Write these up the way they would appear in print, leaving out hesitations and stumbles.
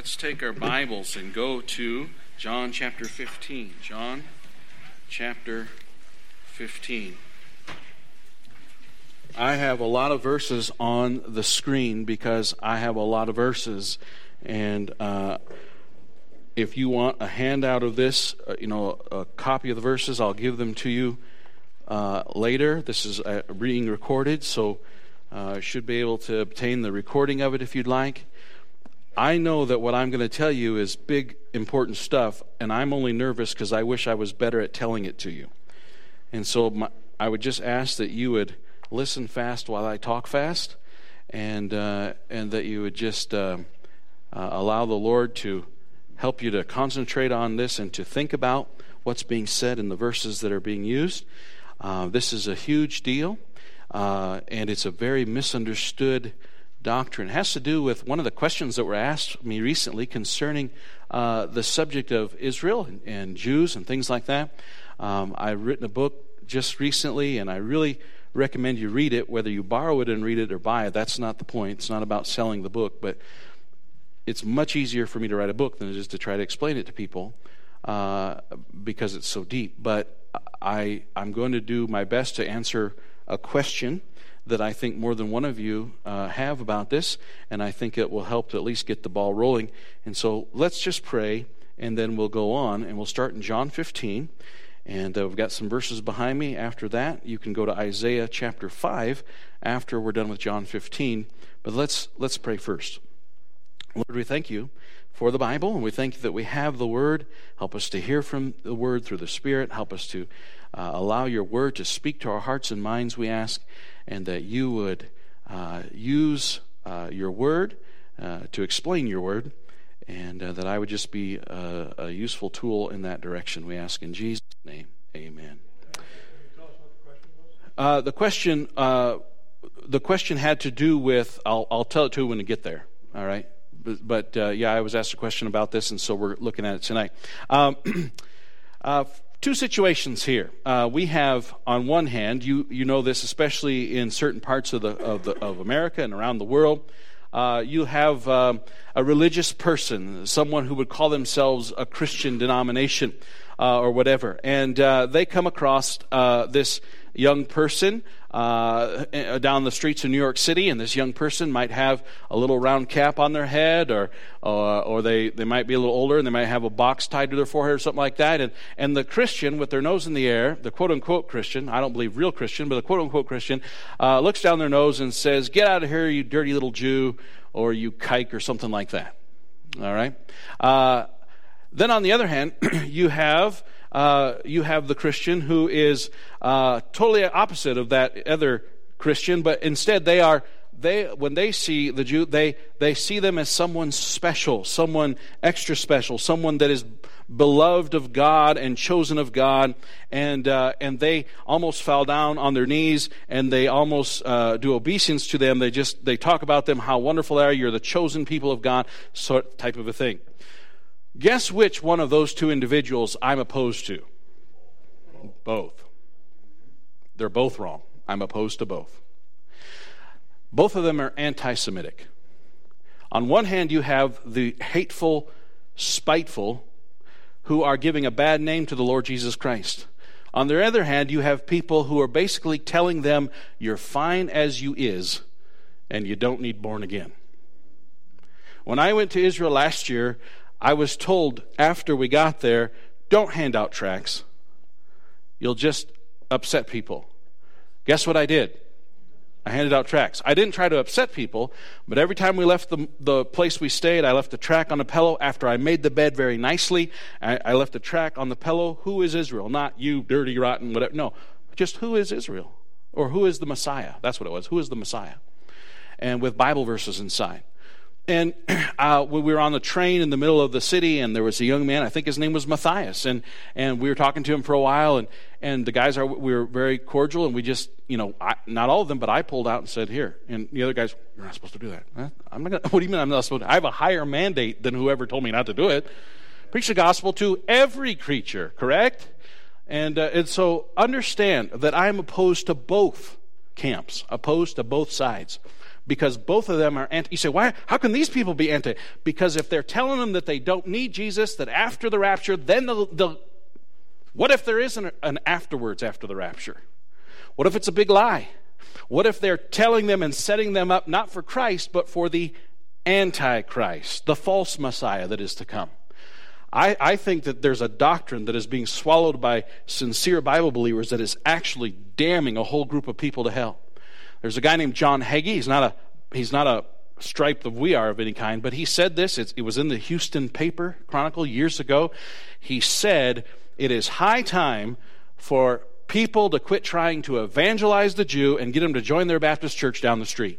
Let's take our Bibles and go to John chapter 15. John chapter 15. I have a lot of verses on the screen because I have a lot of verses. And if you want a handout of this, a copy of the verses, I'll give them to you later. This is being recorded, so should be able to obtain the recording of it if you'd like. I know that what I'm going to tell you is big, important stuff, and I'm only nervous because I wish I was better at telling it to you. And so I would just ask that you would listen fast while I talk fast, and that you would just allow the Lord to help you to concentrate on this and to think about what's being said in the verses that are being used. This is a huge deal, and it's a very misunderstood doctrine. It has to do with one of the questions that were asked me recently concerning the subject of Israel and Jews and things like that. I've written a book just recently, and I really recommend you read it, whether you borrow it and read it or buy it. That's not the point. It's not about selling the book, but it's much easier for me to write a book than it is to try to explain it to people because it's so deep. But I'm going to do my best to answer a question that I think more than one of you have about this, and I think it will help to at least get the ball rolling. And so let's just pray, and then we'll go on, and we'll start in John 15, and we've got some verses behind me. After that, you can go to Isaiah chapter 5 after we're done with John 15, but let's pray first. Lord, we thank you for the Bible, and we thank you that we have the Word. Help us to hear from the Word through the Spirit. Help us to allow your Word to speak to our hearts and minds, we ask, and that you would use your Word to explain your Word, and that I would just be a useful tool in that direction. We ask in Jesus' name, amen. Can you tell us what the question was? The question had to do with, I'll tell it to you when we get there, all right? But I was asked a question about this, and so we're looking at it tonight. Two situations here. We have, on one hand, you know this, especially in certain parts of America and around the world. You have a religious person, someone who would call themselves a Christian denomination or whatever, and they come across this young person down the streets of New York City, and this young person might have a little round cap on their head, or they might be a little older, and they might have a box tied to their forehead or something like that, and the Christian with their nose in the air, the quote-unquote Christian, I don't believe real Christian, but the quote-unquote Christian, looks down their nose and says, "Get out of here, you dirty little Jew," or "you kike," or something like that. All right? Then on the other hand, you have the Christian who is totally opposite of that other Christian, but instead when they see the Jew, they see them as someone special, someone extra special, someone that is beloved of God and chosen of God, and they almost fall down on their knees and they almost do obeisance to them. They talk about them, how wonderful they are. You're the chosen people of God, sort type of a thing. Guess which one of those two individuals I'm opposed to? Both. They're both wrong. I'm opposed to both. Both of them are anti-Semitic. On one hand, you have the hateful, spiteful, who are giving a bad name to the Lord Jesus Christ. On the other hand, you have people who are basically telling them, you're fine as you is, and you don't need born again. When I went to Israel last year, I was told after we got there, don't hand out tracts. You'll just upset people. Guess what I did? I handed out tracts. I didn't try to upset people, but every time we left the place we stayed, I left a tract on the pillow. After I made the bed very nicely, I left a tract on the pillow. Who is Israel? Not you, dirty, rotten, whatever. No, just who is Israel? Or who is the Messiah? That's what it was. Who is the Messiah? And with Bible verses inside. And we were on the train in the middle of the city, and there was a young man, I think his name was Matthias, and we were talking to him for a while, and the guys we were very cordial, and we just, not all of them, but I pulled out and said, "Here," and the other guys, "You're not supposed to do that." Huh? I'm not gonna. What do you mean I'm not supposed to? I have a higher mandate than whoever told me not to do it. Preach the gospel to every creature, correct? And so understand that I am opposed to both camps, opposed to both sides. because both of them are anti. You say, why? How can these people be anti? Because if they're telling them that they don't need Jesus, that after the rapture, then what if there isn't an afterwards after the rapture? What if it's a big lie? What if they're telling them and setting them up not for Christ, but for the Antichrist, the false Messiah that is to come? I think that there's a doctrine that is being swallowed by sincere Bible believers that is actually damning a whole group of people to hell. There's a guy named John Hagee. He's not a stripe of we are of any kind, but he said this. It was in the Houston Paper Chronicle years ago. He said, it is high time for people to quit trying to evangelize the Jew and get him to join their Baptist church down the street.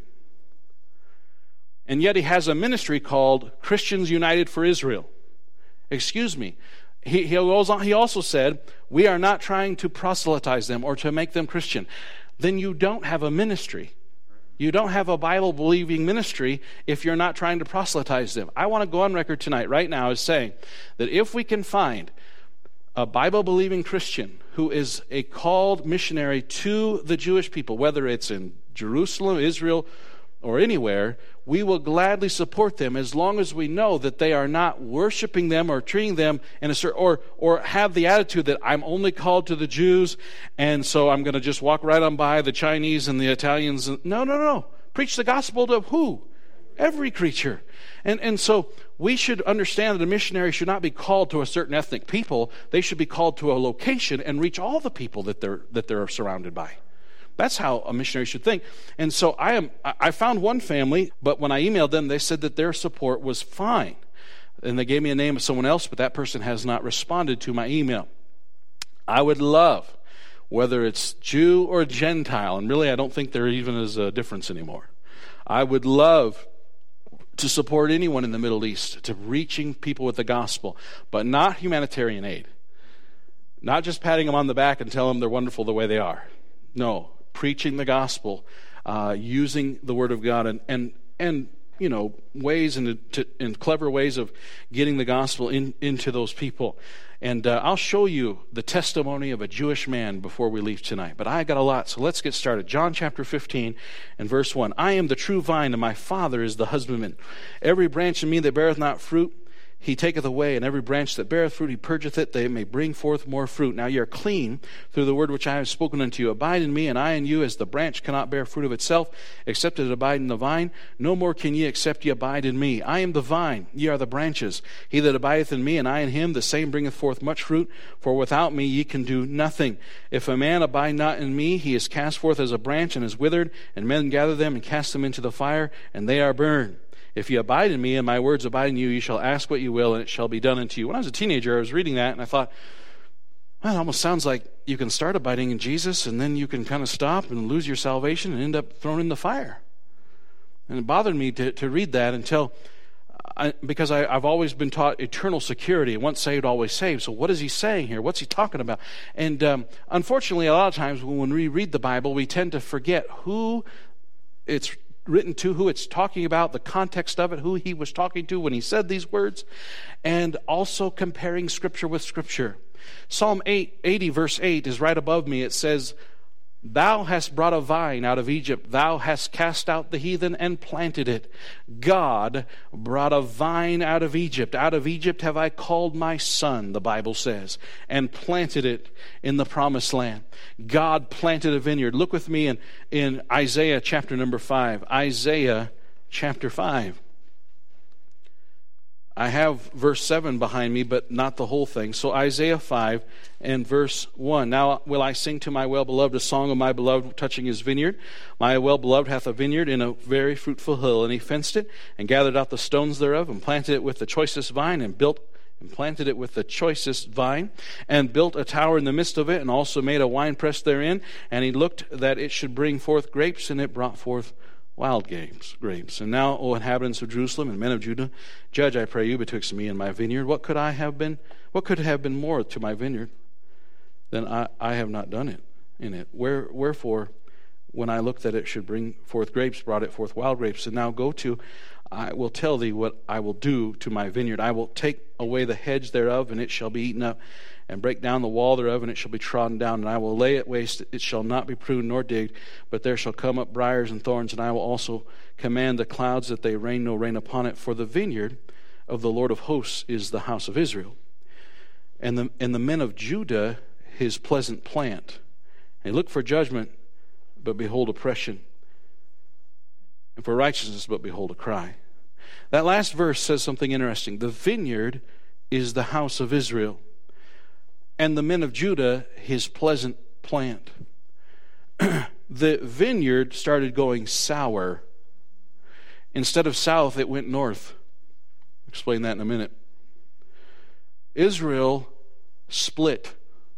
And yet he has a ministry called Christians United for Israel. Excuse me. He also said, we are not trying to proselytize them or to make them Christian. Then you don't have a ministry. You don't have a Bible-believing ministry if you're not trying to proselytize them. I want to go on record tonight, right now, as saying that if we can find a Bible-believing Christian who is a called missionary to the Jewish people, whether it's in Jerusalem, Israel, or anywhere, we will gladly support them as long as we know that they are not worshiping them or treating them in a certain, or have the attitude that I'm only called to the Jews, and so I'm going to just walk right on by the Chinese and the Italians. No. Preach the gospel to who? Every creature. And so we should understand that a missionary should not be called to a certain ethnic people. They should be called to a location and reach all the people that they're surrounded by. That's how a missionary should think. And so I found one family, but when I emailed them, they said that their support was fine. And they gave me a name of someone else, but that person has not responded to my email. I would love, whether it's Jew or Gentile, and really I don't think there even is a difference anymore. I would love to support anyone in the Middle East, to reaching people with the gospel, but not humanitarian aid. Not just patting them on the back and telling them they're wonderful the way they are. No, preaching the gospel, using the word of God, and ways and clever ways of getting the gospel into those people. And I'll show you the testimony of a Jewish man before we leave tonight. But I got a lot, so let's get started. John chapter 15 and verse 1. I am the true vine, and my Father is the husbandman. Every branch in me that beareth not fruit, he taketh away, and every branch that beareth fruit, he purgeth it, that it may bring forth more fruit. Now ye are clean through the word which I have spoken unto you. Abide in me, and I in you, as the branch cannot bear fruit of itself, except it abide in the vine. No more can ye, except ye abide in me. I am the vine, ye are the branches. He that abideth in me, and I in him, the same bringeth forth much fruit. For without me ye can do nothing. If a man abide not in me, he is cast forth as a branch, and is withered, and men gather them, and cast them into the fire, and they are burned. If ye abide in me, and my words abide in you, ye shall ask what ye will, and it shall be done unto you. When I was a teenager, I was reading that, and I thought, well, it almost sounds like you can start abiding in Jesus, and then you can kind of stop and lose your salvation and end up thrown in the fire. And it bothered me to read that because I've always been taught eternal security. Once saved, always saved. So what is he saying here? What's he talking about? And unfortunately, a lot of times when we read the Bible, we tend to forget who it's written to, who it's talking about, the context of it, who he was talking to when he said these words, and also comparing Scripture with Scripture. Psalm 80 verse 8 is right above me. It says, Thou hast brought a vine out of Egypt. Thou hast cast out the heathen and planted it. God brought a vine out of Egypt. Out of Egypt have I called my son, the Bible says, and planted it in the promised land. God planted a vineyard. Look with me in Isaiah chapter number 5. Isaiah chapter 5. I have verse 7 behind me, but not the whole thing. So Isaiah 5 and verse 1. Now will I sing to my well-beloved a song of my beloved touching his vineyard. My well-beloved hath a vineyard in a very fruitful hill, and he fenced it, and gathered out the stones thereof, and planted it with the choicest vine, and planted it with the choicest vine, and built a tower in the midst of it, and also made a winepress therein. And he looked that it should bring forth grapes, and it brought forth wild grapes. And now, O inhabitants of Jerusalem and men of Judah, judge, I pray you, betwixt me and my vineyard. What could have been more to my vineyard than I have not done it in it? Wherefore, when I looked that it should bring forth grapes, brought it forth wild grapes. And now go to, I will tell thee what I will do to my vineyard. I will take away the hedge thereof, and it shall be eaten up, and break down the wall thereof, and it shall be trodden down. And I will lay it waste, it shall not be pruned nor digged, but there shall come up briars and thorns, and I will also command the clouds that they rain no rain upon it. For the vineyard of the Lord of hosts is the house of Israel, and the men of Judah his pleasant plant. And he looked for judgment, but behold oppression, and for righteousness, but behold a cry. That last verse says something interesting. The vineyard is the house of Israel, and the men of Judah his pleasant plant. The vineyard started going sour. Instead of south, it went north. I'll explain that in a minute. Israel split.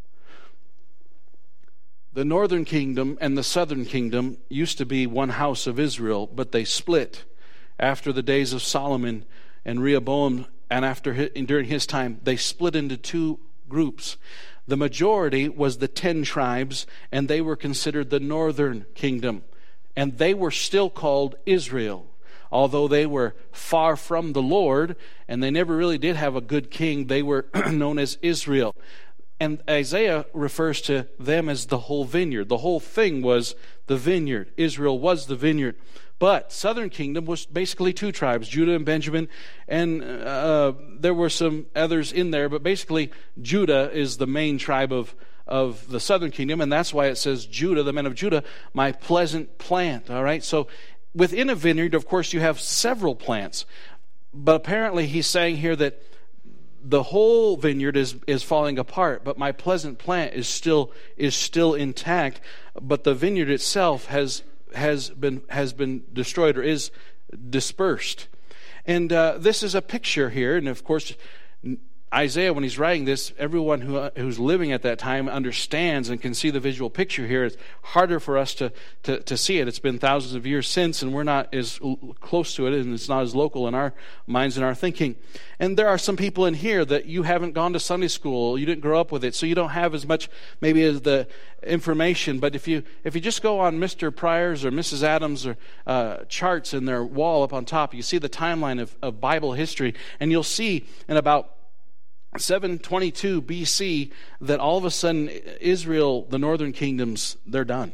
The northern kingdom and the southern kingdom used to be one house of Israel, but they split after the days of Solomon and Rehoboam, and during his time, they split into two groups. The majority was the 10 tribes, and they were considered the northern kingdom, and they were still called Israel. Although they were far from the Lord, and they never really did have a good king, they were known as Israel. And Isaiah refers to them as the whole vineyard. The whole thing was the vineyard. Israel was the vineyard. But southern kingdom was basically 2 tribes, Judah and Benjamin, and there were some others in there, but basically Judah is the main tribe of the southern kingdom, and that's why it says Judah, the men of Judah, my pleasant plant. All right, so within a vineyard, of course, you have several plants, but apparently he's saying here that the whole vineyard is falling apart, but my pleasant plant is still intact, but the vineyard itself has been destroyed or is dispersed. And this is a picture here, and of course Isaiah, when he's writing this, everyone who's living at that time understands and can see the visual picture here. It's harder for us to see it. It's been thousands of years since, and we're not as close to it, and it's not as local in our minds and our thinking. And there are some people in here that you haven't gone to Sunday school, you didn't grow up with it, so you don't have as much maybe as the information. But if you just go on Mr. Pryor's or Mrs. Adams' or charts in their wall up on top, you see the timeline of Bible history, and you'll see in about 722 BC that all of a sudden Israel, the northern kingdoms, they're done.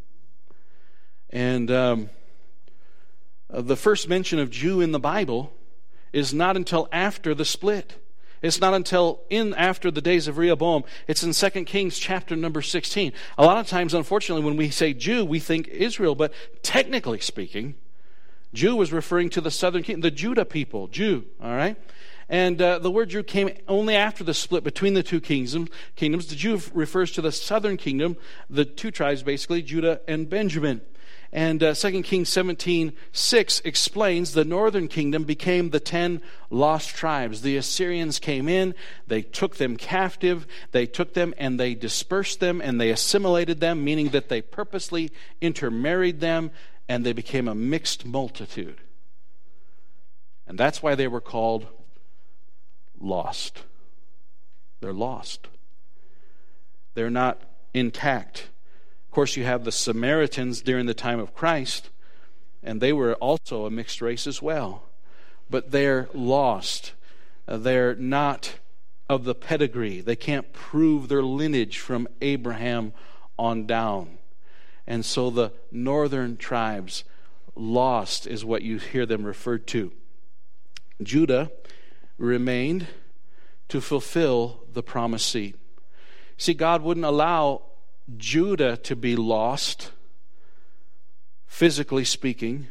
And the first mention of Jew in the Bible is not until after the split. It's not until after the days of Rehoboam. It's in 2 Kings chapter number 16. A lot of times, unfortunately, when we say Jew, we think Israel, but technically speaking, Jew was referring to the southern kingdom, the Judah people, Jew, all right? And the word Jew came only after the split between the two kingdoms. The Jew refers to the southern kingdom, the 2 tribes basically, Judah and Benjamin. And 2 Kings 17:6 explains the northern kingdom became the 10 lost tribes. The Assyrians came in, they took them captive, they took them and they dispersed them and they assimilated them, meaning that they purposely intermarried them and they became a mixed multitude. And that's why they were called lost. They're lost. They're not intact. Of course, you have the Samaritans during the time of Christ, and they were also a mixed race as well. But they're lost. They're not of the pedigree. They can't prove their lineage from Abraham on down. And so the northern tribes, lost is what you hear them referred to. Judah remained to fulfill the promised seed. See, God wouldn't allow Judah to be lost, physically speaking.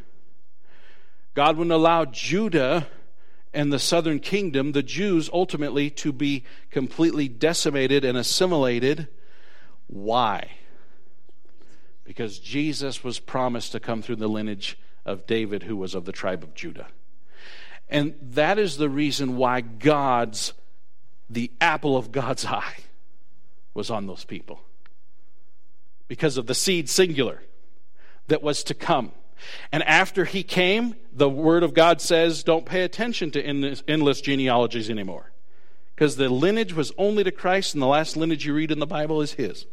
God wouldn't allow Judah and the southern kingdom, the Jews, ultimately to be completely decimated and assimilated. Why? Because Jesus was promised to come through the lineage of David, who was of the tribe of Judah. And that is the reason why the apple of God's eye was on those people. Because of the seed singular that was to come. And after he came, the Word of God says, don't pay attention to endless genealogies anymore. Because the lineage was only to Christ, and the last lineage you read in the Bible is his.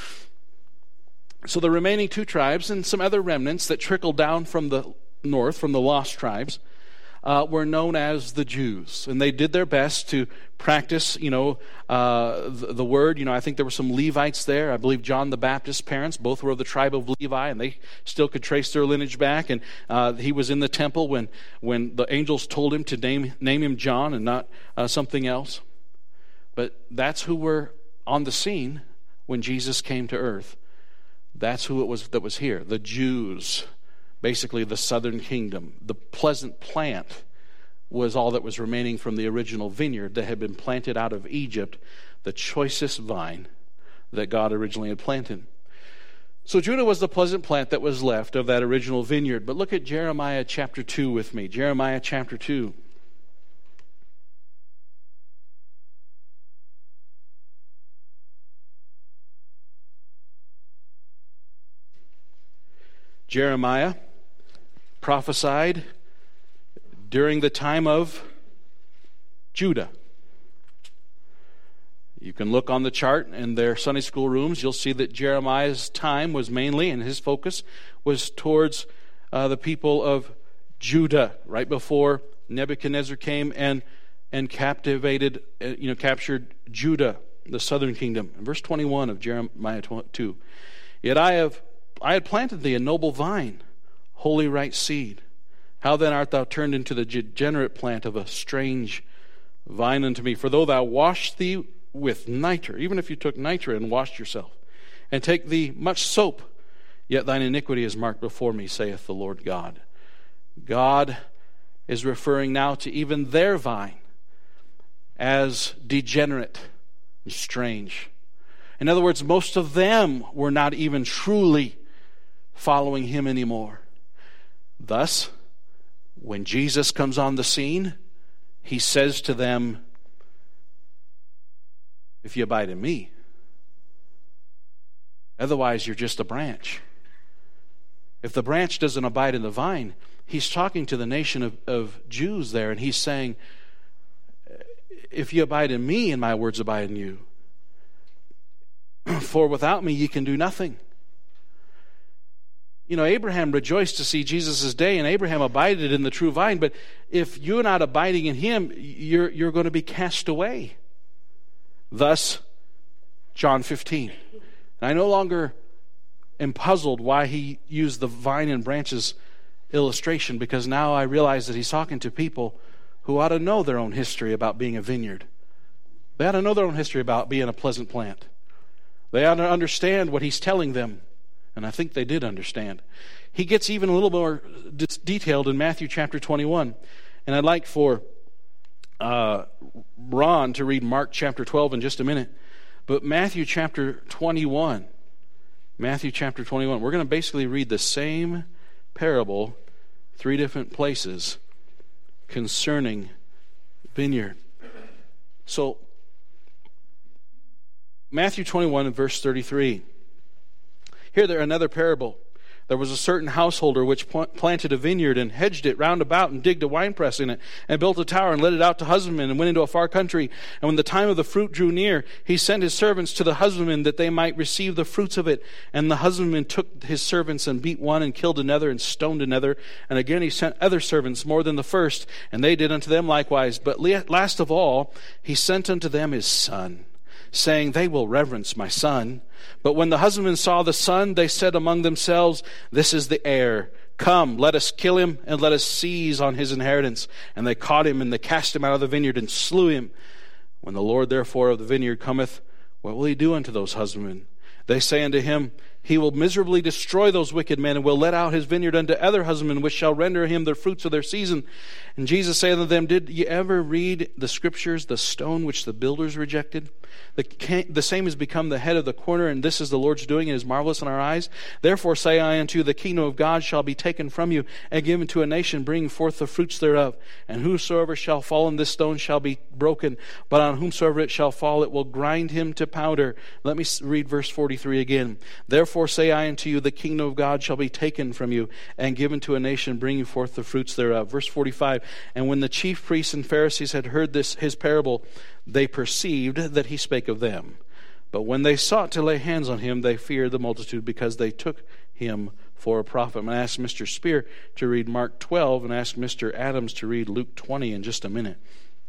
So the remaining 2 tribes and some other remnants that trickled down from the north, from the lost tribes, were known as the Jews. And they did their best to practice, the word. I think there were some Levites there. I believe John the Baptist's parents both were of the tribe of Levi, and they still could trace their lineage back. And he was in the temple when the angels told him to name him John and not something else. But that's who were on the scene when Jesus came to earth. That's who it was that was here. The Jews, basically the southern kingdom. The pleasant plant was all that was remaining from the original vineyard that had been planted out of Egypt, the choicest vine that God originally had planted. So Judah was the pleasant plant that was left of that original vineyard. But look at Jeremiah chapter 2 with me. Jeremiah chapter 2. Jeremiah prophesied during the time of Judah. You can look on the chart in their Sunday school rooms. You'll see that Jeremiah's time was mainly, and his focus was towards the people of Judah, right before Nebuchadnezzar came and captured Judah, the southern kingdom. In verse 21 of Jeremiah 2, "Yet I had planted thee a noble vine, holy right seed. How then art thou turned into the degenerate plant of a strange vine unto me? For though thou wash thee with nitre," even if you took nitre and washed yourself, "and take thee much soap, yet thine iniquity is marked before me, saith the Lord God." God is referring now to even their vine as degenerate and strange. In other words, most of them were not even truly following him anymore. Thus, when Jesus comes on the scene, he says to them, "If you abide in me, otherwise you're just a branch." If the branch doesn't abide in the vine, he's talking to the nation of Jews there, and he's saying, "If you abide in me and my words abide in you, for without me ye can do nothing." Abraham rejoiced to see Jesus' day, and Abraham abided in the true vine. But if you're not abiding in him, you're going to be cast away. Thus, John 15. And I no longer am puzzled why he used the vine and branches illustration, because now I realize that he's talking to people who ought to know their own history about being a vineyard. They ought to know their own history about being a pleasant plant. They ought to understand what he's telling them. And I think they did understand. He gets even a little more detailed in Matthew chapter 21. And I'd like for Ron to read Mark chapter 12 in just a minute. But Matthew chapter 21. Matthew chapter 21. We're going to basically read the same parable 3 different places concerning vineyard. So, Matthew 21 and verse 33. "Here there another parable. There was a certain householder which planted a vineyard and hedged it round about and digged a winepress in it and built a tower and let it out to husbandmen and went into a far country. And when the time of the fruit drew near, he sent his servants to the husbandmen that they might receive the fruits of it. And the husbandman took his servants and beat one and killed another and stoned another. And again he sent other servants more than the first, and they did unto them likewise. But last of all, he sent unto them his son, saying, They will reverence my son. But when the husbandmen saw the son, they said among themselves, This is the heir. Come, let us kill him, and let us seize on his inheritance. And they caught him, and they cast him out of the vineyard, and slew him. When the Lord therefore of the vineyard cometh, what will he do unto those husbandmen? They say unto him, He will miserably destroy those wicked men, and will let out his vineyard unto other husbandmen, which shall render him the fruits of their season. And Jesus saith unto them, Did ye ever read the scriptures, the stone which the builders rejected? The same has become the head of the corner, and this is the Lord's doing, and is marvelous in our eyes. Therefore say I unto you, the kingdom of God shall be taken from you, and given to a nation, bringing forth the fruits thereof. And whosoever shall fall on this stone shall be broken, but on whomsoever it shall fall, it will grind him to powder. Let me read verse 43 again. Therefore say I unto you, the kingdom of God shall be taken from you, and given to a nation, bringing forth the fruits thereof. Verse 45, And when the chief priests and Pharisees had heard his parable, they perceived that he spake of them. But when they sought to lay hands on him, they feared the multitude, because they took him for a prophet. I'm going to ask Mr. Spear to read Mark 12 and ask Mr. Adams to read Luke 20 in just a minute.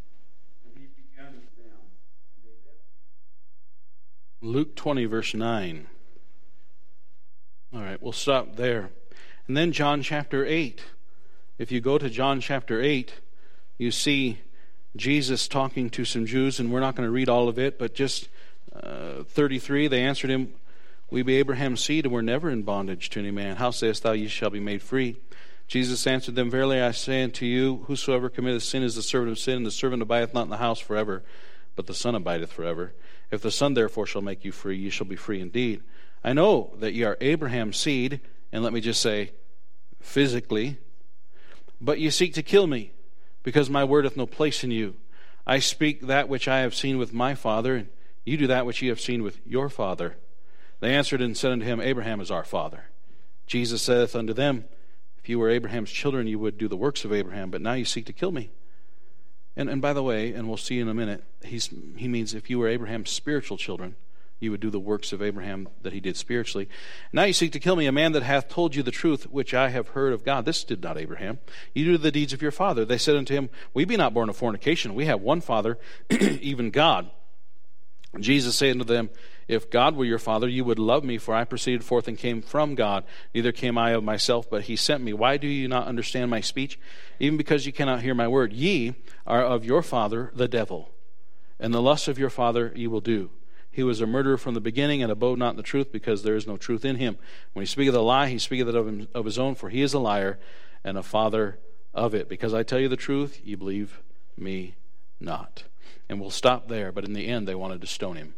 Luke 20, verse 9. All right, we'll stop there. And then John chapter 8. If you go to John chapter 8, you see Jesus talking to some Jews, and we're not going to read all of it, but just 33, they answered him, "We be Abraham's seed, and we're never in bondage to any man. How sayest thou, ye shall be made free?" Jesus answered them, "Verily I say unto you, whosoever committeth sin is the servant of sin, and the servant abideth not in the house forever, but the Son abideth forever. If the Son therefore shall make you free, ye shall be free indeed. I know that ye are Abraham's seed," and let me just say, physically, "but ye seek to kill me, because my word hath no place in you. I speak that which I have seen with my father, and you do that which ye have seen with your father." They answered and said unto him, "Abraham is our father." Jesus saith unto them, "If you were Abraham's children, you would do the works of Abraham, but now you seek to kill me." And by the way, and we'll see in a minute, he means if you were Abraham's spiritual children, you would do the works of Abraham that he did spiritually. "Now you seek to kill me, a man that hath told you the truth, which I have heard of God." This did not Abraham. "You do the deeds of your father." They said unto him, "We be not born of fornication. We have one Father, even God." Jesus said unto them, "If God were your Father, you would love me, for I proceeded forth and came from God. Neither came I of myself, but he sent me. Why do you not understand my speech? Even because you cannot hear my word. Ye are of your father, the devil, and the lusts of your father ye will do. He was a murderer from the beginning, and abode not in the truth, because there is no truth in him. When he speaketh a lie, he speaketh it of his own, for he is a liar and a father of it. Because I tell you the truth, ye believe me not." And we'll stop there, but in the end they wanted to stone him.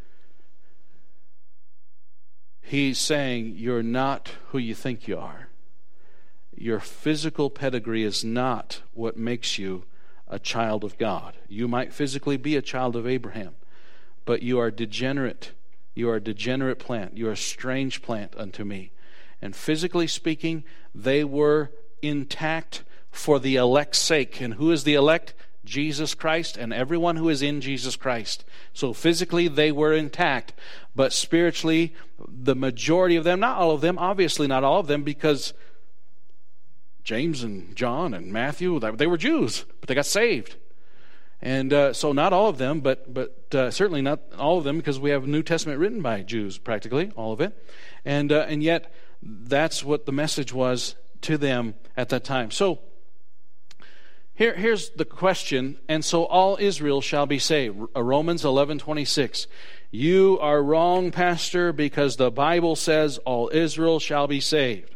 He's saying, you're not who you think you are. Your physical pedigree is not what makes you a child of God. You might physically be a child of Abraham, but you are degenerate. You are a degenerate plant. You are a strange plant unto me. And physically speaking, they were intact for the elect's sake. And who is the elect? Jesus Christ and everyone who is in Jesus Christ. So physically they were intact, but spiritually the majority of them, not all of them, obviously not all of them, because James and John and Matthew, they were Jews, but they got saved. And so not all of them, but certainly not all of them, because we have a New Testament written by Jews, practically all of it. And yet that's what the message was to them at that time. So Here's the question, and so all Israel shall be saved. Romans 11:26. You are wrong, Pastor, because the Bible says all Israel shall be saved.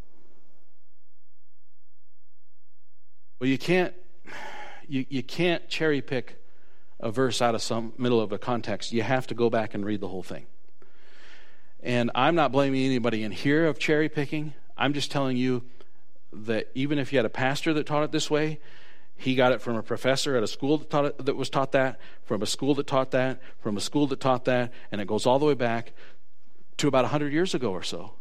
Well, you can't cherry pick a verse out of some middle of a context. You have to go back and read the whole thing. And I'm not blaming anybody in here of cherry picking. I'm just telling you that even if you had a pastor that taught it this way, he got it from a professor at a school that was taught that, from a school that taught that, from a school that taught that, and it goes all the way back to about 100 years ago or so.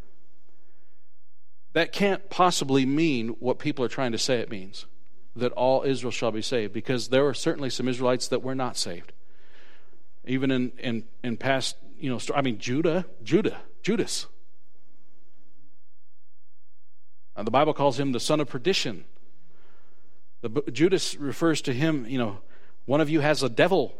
That can't possibly mean what people are trying to say it means, that all Israel shall be saved, because there were certainly some Israelites that were not saved. Even in past, Judas. The Bible calls him the son of perdition. Judas refers to him, one of you has a devil,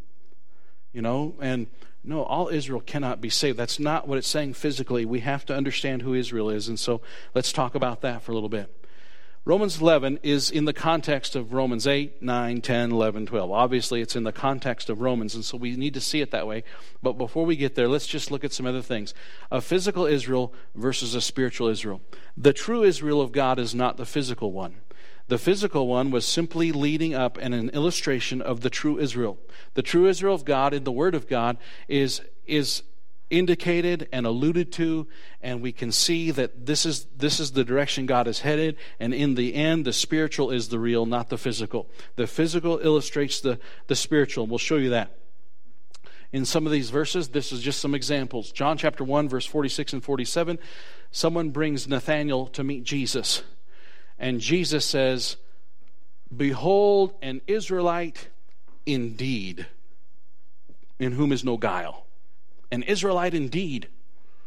and no, all Israel cannot be saved. That's not what it's saying physically. We have to understand who Israel is, and so let's talk about that for a little bit. Romans 11 is in the context of Romans 8, 9, 10, 11, 12. Obviously, it's in the context of Romans, and so we need to see it that way. But before we get there, let's just look at some other things. A physical Israel versus a spiritual Israel. The true Israel of God is not the physical one. The physical one was simply leading up and an illustration of the true Israel. The true Israel of God in the Word of God is indicated and alluded to, and we can see that this is the direction God is headed, and in the end, the spiritual is the real, not the physical. The physical illustrates the spiritual, and we'll show you that. In some of these verses, this is just some examples. John chapter 1, verse 46 and 47, someone brings Nathanael to meet Jesus. And Jesus says, "Behold, an Israelite indeed, in whom is no guile." An Israelite indeed.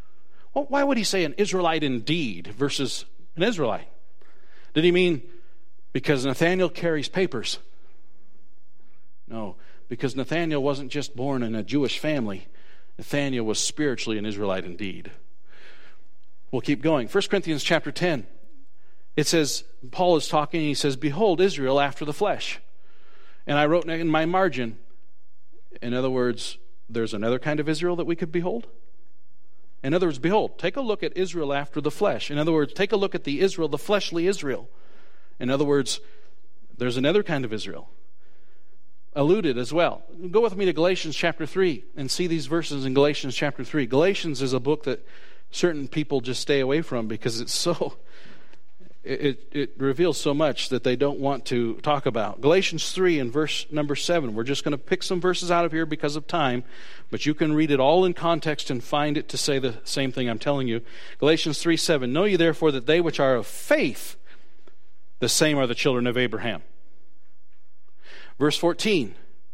Well, why would he say an Israelite indeed versus an Israelite? Did he mean because Nathanael carries papers? No, because Nathanael wasn't just born in a Jewish family. Nathanael was spiritually an Israelite indeed. We'll keep going. 1 Corinthians chapter 10. It says, Paul is talking, and he says, "Behold, Israel after the flesh." And I wrote in my margin, in other words, there's another kind of Israel that we could behold? In other words, behold, take a look at Israel after the flesh. In other words, take a look at the Israel, the fleshly Israel. In other words, there's another kind of Israel. Alluded as well. Go with me to Galatians chapter 3 and see these verses in Galatians chapter 3. Galatians is a book that certain people just stay away from because it's so... It reveals so much that they don't want to talk about. Galatians 3 and verse number 7. We're just going to pick some verses out of here because of time, but you can read it all in context and find it to say the same thing I'm telling you. Galatians 3:7. "Know ye therefore that they which are of faith, the same are the children of Abraham." Verse 14.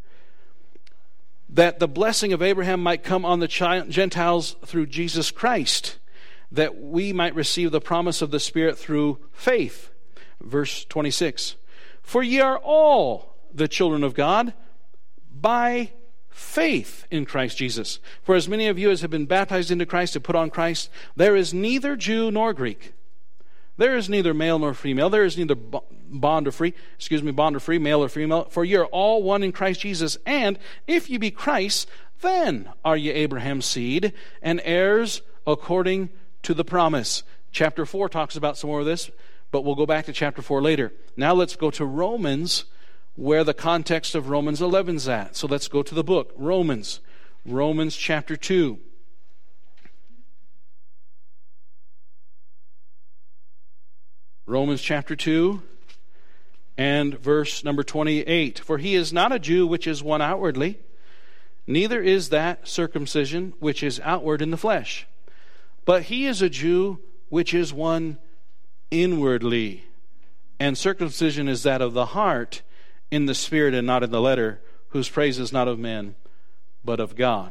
"That the blessing of Abraham might come on the Gentiles through Jesus Christ, that we might receive the promise of the Spirit through faith." Verse 26. "For ye are all the children of God by faith in Christ Jesus. For as many of you as have been baptized into Christ have put on Christ, there is neither Jew nor Greek. There is neither male nor female. There is neither bond or free, male or female. For ye are all one in Christ Jesus. And if ye be Christ, then are ye Abraham's seed and heirs according to the promise." Chapter 4 talks about some more of this, but we'll go back to chapter 4 later. Now let's go to Romans, where the context of Romans 11 is at. So let's go to the book, Romans chapter 2. Romans chapter 2 and verse number 28. "For he is not a Jew which is one outwardly, neither is that circumcision which is outward in the flesh. But he is a Jew which is one inwardly. And circumcision is that of the heart, in the spirit and not in the letter, whose praise is not of men, but of God."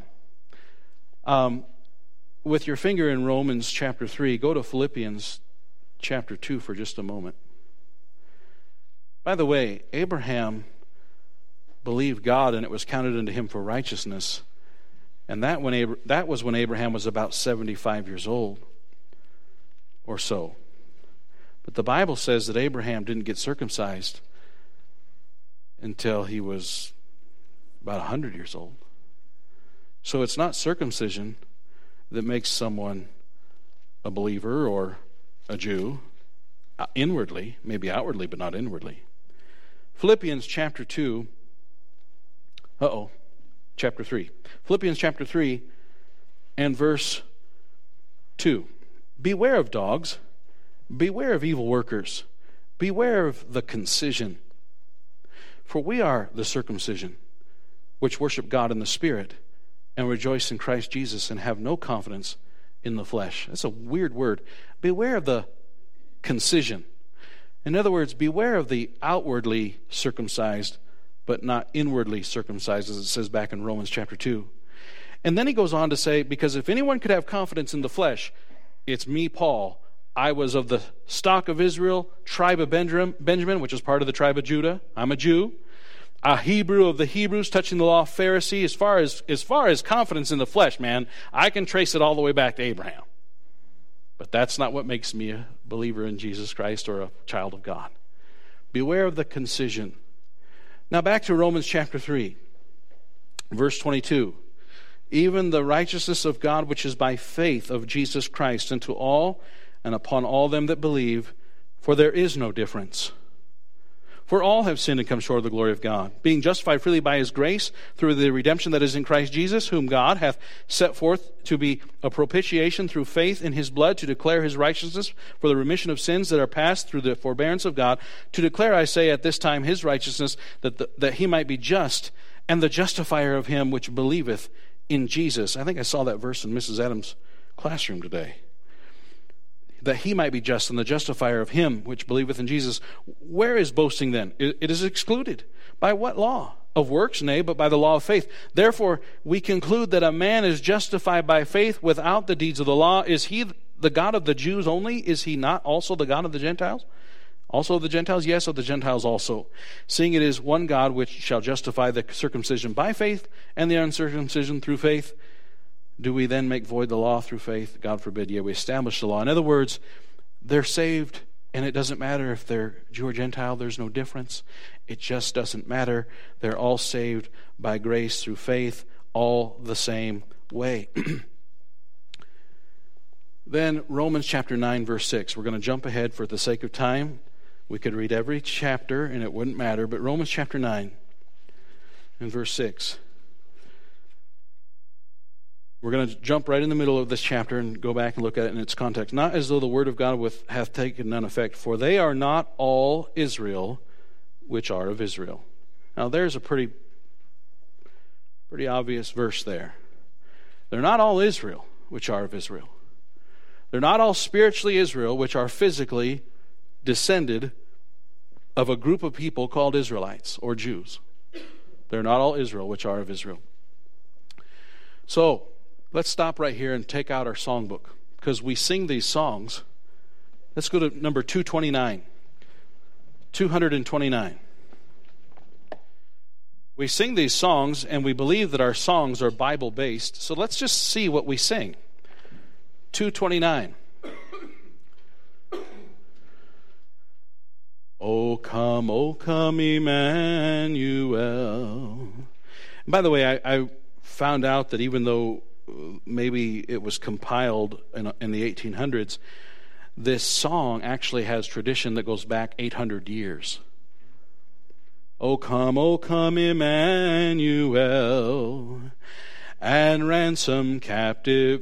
With your finger in Romans chapter 3, go to Philippians chapter 2 for just a moment. By the way, Abraham believed God, and it was counted unto him for righteousness. And that was when Abraham was about 75 years old or so. But the Bible says that Abraham didn't get circumcised until he was about 100 years old. So it's not circumcision that makes someone a believer or a Jew inwardly, maybe outwardly, but not inwardly. Philippians chapter 2. Chapter 3. Philippians chapter 3 and verse 2. "Beware of dogs, beware of evil workers, beware of the concision. For we are the circumcision, which worship God in the Spirit, and rejoice in Christ Jesus, and have no confidence in the flesh." That's a weird word. Beware of the concision. In other words, beware of the outwardly circumcised, but not inwardly circumcised, as it says back in Romans chapter 2. And then he goes on to say, because if anyone could have confidence in the flesh, it's me, Paul. I was of the stock of Israel, tribe of Benjamin, which is part of the tribe of Judah. I'm a Jew. A Hebrew of the Hebrews, touching the law of Pharisee. As far as confidence in the flesh, man, I can trace it all the way back to Abraham. But that's not what makes me a believer in Jesus Christ or a child of God. Beware of the concision. Now back to Romans chapter 3, verse 22. "Even the righteousness of God, which is by faith of Jesus Christ, unto all and upon all them that believe, for there is no difference. For all have sinned and come short of the glory of God, being justified freely by his grace through the redemption that is in Christ Jesus, whom God hath set forth to be a propitiation through faith in his blood, to declare his righteousness for the remission of sins that are past through the forbearance of God, to declare, I say, at this time his righteousness, that he might be just, and the justifier of him which believeth in Jesus." I think I saw that verse in Mrs. Adams' classroom today. That he might be just, and the justifier of him which believeth in Jesus. Where is boasting then? It is excluded. By what law? of works, nay, but by the law of faith. Therefore, we conclude that a man is justified by faith without the deeds of the law. Is he the God of the Jews only? Is he not also the God of the Gentiles? Also of the Gentiles? Yes, of the Gentiles also. Seeing it is one God which shall justify the circumcision by faith and the uncircumcision through faith. Do we then make void the law through faith? God forbid. Yea, we establish the law. In other words, they're saved, and it doesn't matter if they're Jew or Gentile. There's no difference. It just doesn't matter. They're all saved by grace through faith, all the same way. Then Romans chapter 9, verse 6. We're going to jump ahead for the sake of time. We could read every chapter, and it wouldn't matter. But Romans chapter 9 and verse 6. We're going to jump right in the middle of this chapter and go back and look at it in its context. Not as though the word of God hath taken none effect, for they are not all Israel which are of Israel. Now there's a pretty obvious verse there. They're not all Israel which are of Israel. They're not all spiritually Israel which are physically descended of a group of people called Israelites or Jews. They're not all Israel which are of Israel. So, let's stop right here and take out our songbook, because we sing these songs. Let's go to number 229. 229. We sing these songs, and we believe that our songs are Bible-based. So let's just see what we sing. 229. O come, Emmanuel. And by the way, I found out that even though maybe it was compiled in the 1800s, this song actually has tradition that goes back 800 years. O come, Emmanuel, and ransom captive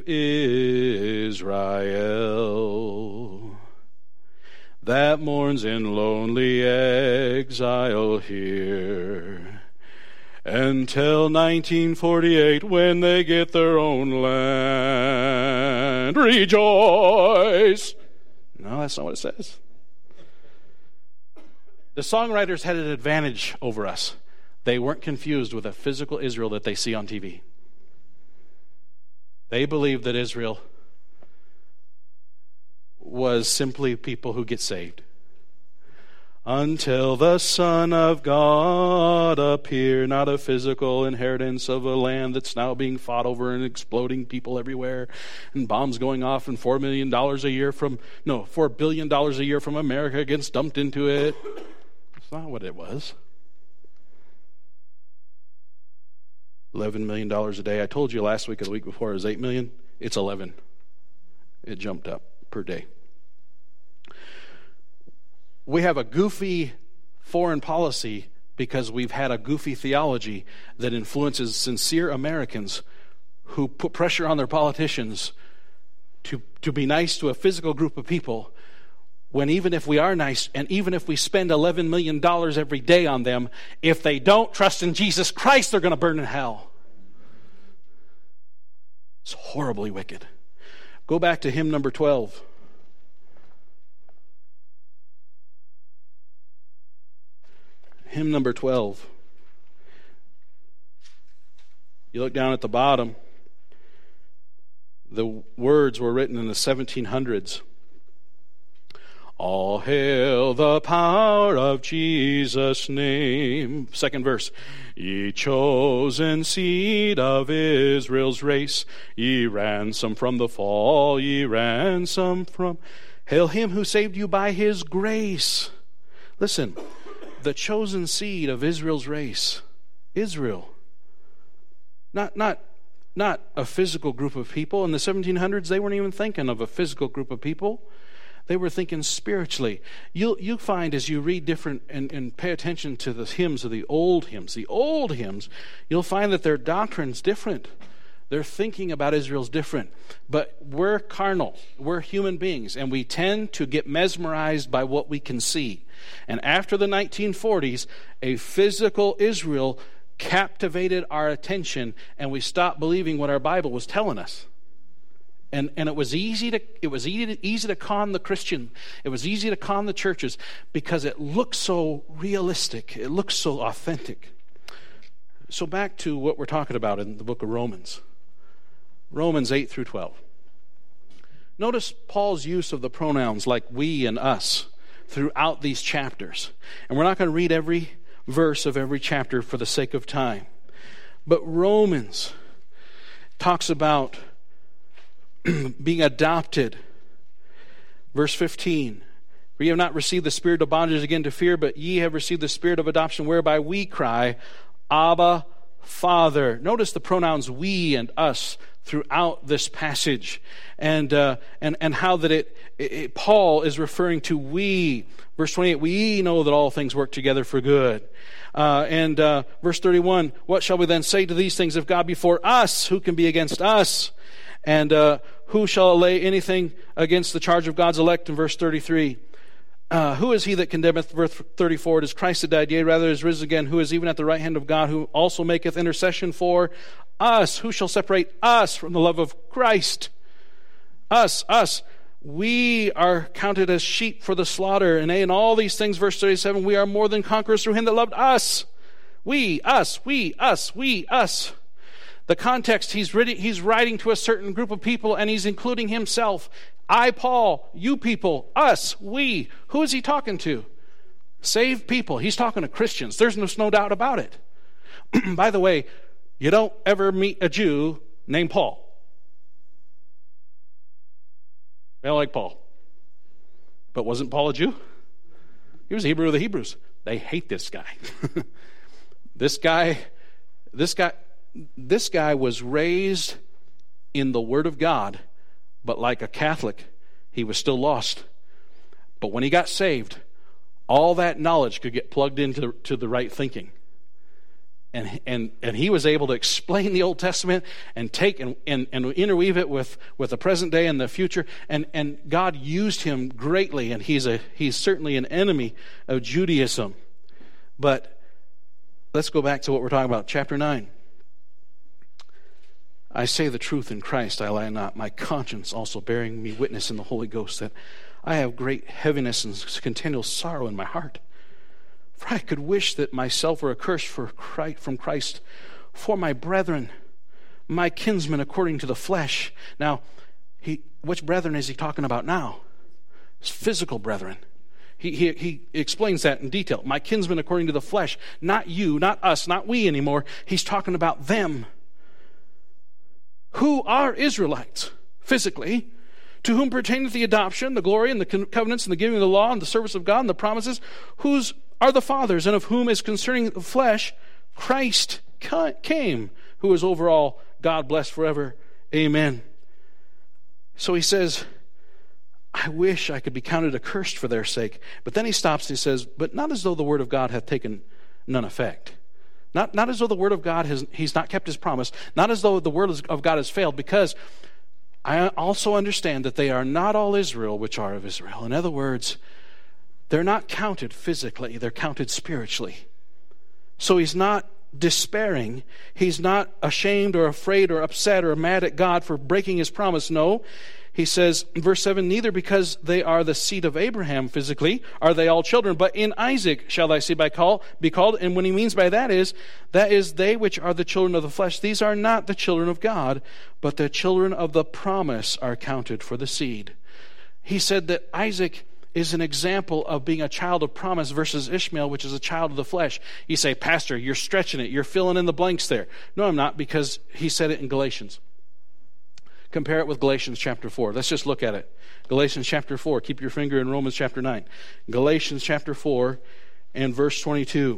Israel, that mourns in lonely exile here, until 1948 when they get their own land. Rejoice! No, that's not what it says. The songwriters had an advantage over us. They weren't confused with a physical Israel that they see on TV. They believed that Israel was simply people who get saved. Until the Son of God appear, not a physical inheritance of a land that's now being fought over and exploding people everywhere, and bombs going off, and $4 billion a year from America gets dumped into it. That's not what it was. $11 million a day. I told you last week or the week before it was $8 million. It's 11. It jumped up per day. We have a goofy foreign policy because we've had a goofy theology that influences sincere Americans who put pressure on their politicians to be nice to a physical group of people, when even if we are nice and even if we spend $11 million every day on them, if they don't trust in Jesus Christ, they're going to burn in hell. It's horribly wicked. Go back to hymn number 12. Hymn number 12. You look down at the bottom. The words were written in the 1700s. All hail the power of Jesus' name. Second verse. Ye chosen seed of Israel's race, ye ransom from the fall, ye ransom from... Hail him who saved you by his grace. Listen, the chosen seed of Israel's race. Israel. Not a physical group of people. In the 1700s, they weren't even thinking of a physical group of people. They were thinking spiritually. You'll find as you read different and pay attention to the hymns of the old hymns, you'll find that their doctrine's different. Their thinking about Israel's different. But we're carnal. We're human beings, and we tend to get mesmerized by what we can see. And after the 1940s, a physical Israel captivated our attention, and we stopped believing what our Bible was telling us. And it was easy to con the Christian. It was easy to con the churches because it looked so realistic. It looked so authentic. So back to what we're talking about in the book of Romans. Romans 8 through 12. Notice Paul's use of the pronouns like we and us throughout these chapters. And we're not going to read every verse of every chapter for the sake of time. But Romans talks about being adopted. Verse 15. For ye have not received the spirit of bondage again to fear, but ye have received the spirit of adoption, whereby we cry, Abba, Father. Notice the pronouns we and us throughout this passage, and how that Paul is referring to we. Verse 28, we know that all things work together for good. Verse 31, what shall we then say to these things? If God be for us, who can be against us? And who shall lay anything against the charge of God's elect? In verse 33. Who is he that condemneth? Verse 34, it is Christ that died, yea, rather is risen again, who is even at the right hand of God, who also maketh intercession for us. Who shall separate us from the love of Christ? Us. We are counted as sheep for the slaughter. And in all these things, verse 37, we are more than conquerors through him that loved us. We, us. The context, he's writing to a certain group of people, and he's including himself. I, Paul, you people, us, we. Who is he talking to? Saved people. He's talking to Christians. There's no doubt about it. By the way, you don't ever meet a Jew named Paul. They don't like Paul. But wasn't Paul a Jew? He was a Hebrew of the Hebrews. They hate this guy. This guy was raised in the Word of God, but like a Catholic, he was still lost. But when he got saved, all that knowledge could get plugged into the right thinking. And he was able to explain the Old Testament and take and interweave it with the present day and the future. And God used him greatly, and he's certainly an enemy of Judaism. But let's go back to what we're talking about, chapter 9. I say the truth in Christ, I lie not. My conscience also bearing me witness in the Holy Ghost that I have great heaviness and continual sorrow in my heart. For I could wish that myself were accursed from Christ for my brethren, my kinsmen according to the flesh. Now, which brethren is he talking about now? His physical brethren. He explains that in detail. My kinsmen according to the flesh. Not you, not us, not we anymore. He's talking about them. Who are Israelites, physically, to whom pertaineth the adoption, the glory, and the covenants, and the giving of the law, and the service of God, and the promises, whose are the fathers, and of whom is concerning the flesh, Christ came, who is over all, God blessed forever. Amen. So he says, I wish I could be counted accursed for their sake. But then he stops and he says, but not as though the word of God hath taken none effect. Not as though the word of God he's not kept his promise. Not as though the word of God has failed, because I also understand that they are not all Israel which are of Israel. In other words, they're not counted physically, they're counted spiritually. So he's not despairing. He's not ashamed or afraid or upset or mad at God for breaking his promise. No. He says, verse 7, neither because they are the seed of Abraham physically are they all children, but in Isaac shall thy seed be called. And what he means by that is they which are the children of the flesh. These are not the children of God, but the children of the promise are counted for the seed. He said that Isaac is an example of being a child of promise versus Ishmael, which is a child of the flesh. You say, Pastor, you're stretching it. You're filling in the blanks there. No, I'm not, because he said it in Galatians. Compare it with Galatians chapter 4. Let's just look at it. Galatians chapter 4. Keep your finger in Romans chapter 9. Galatians chapter 4 and verse 22.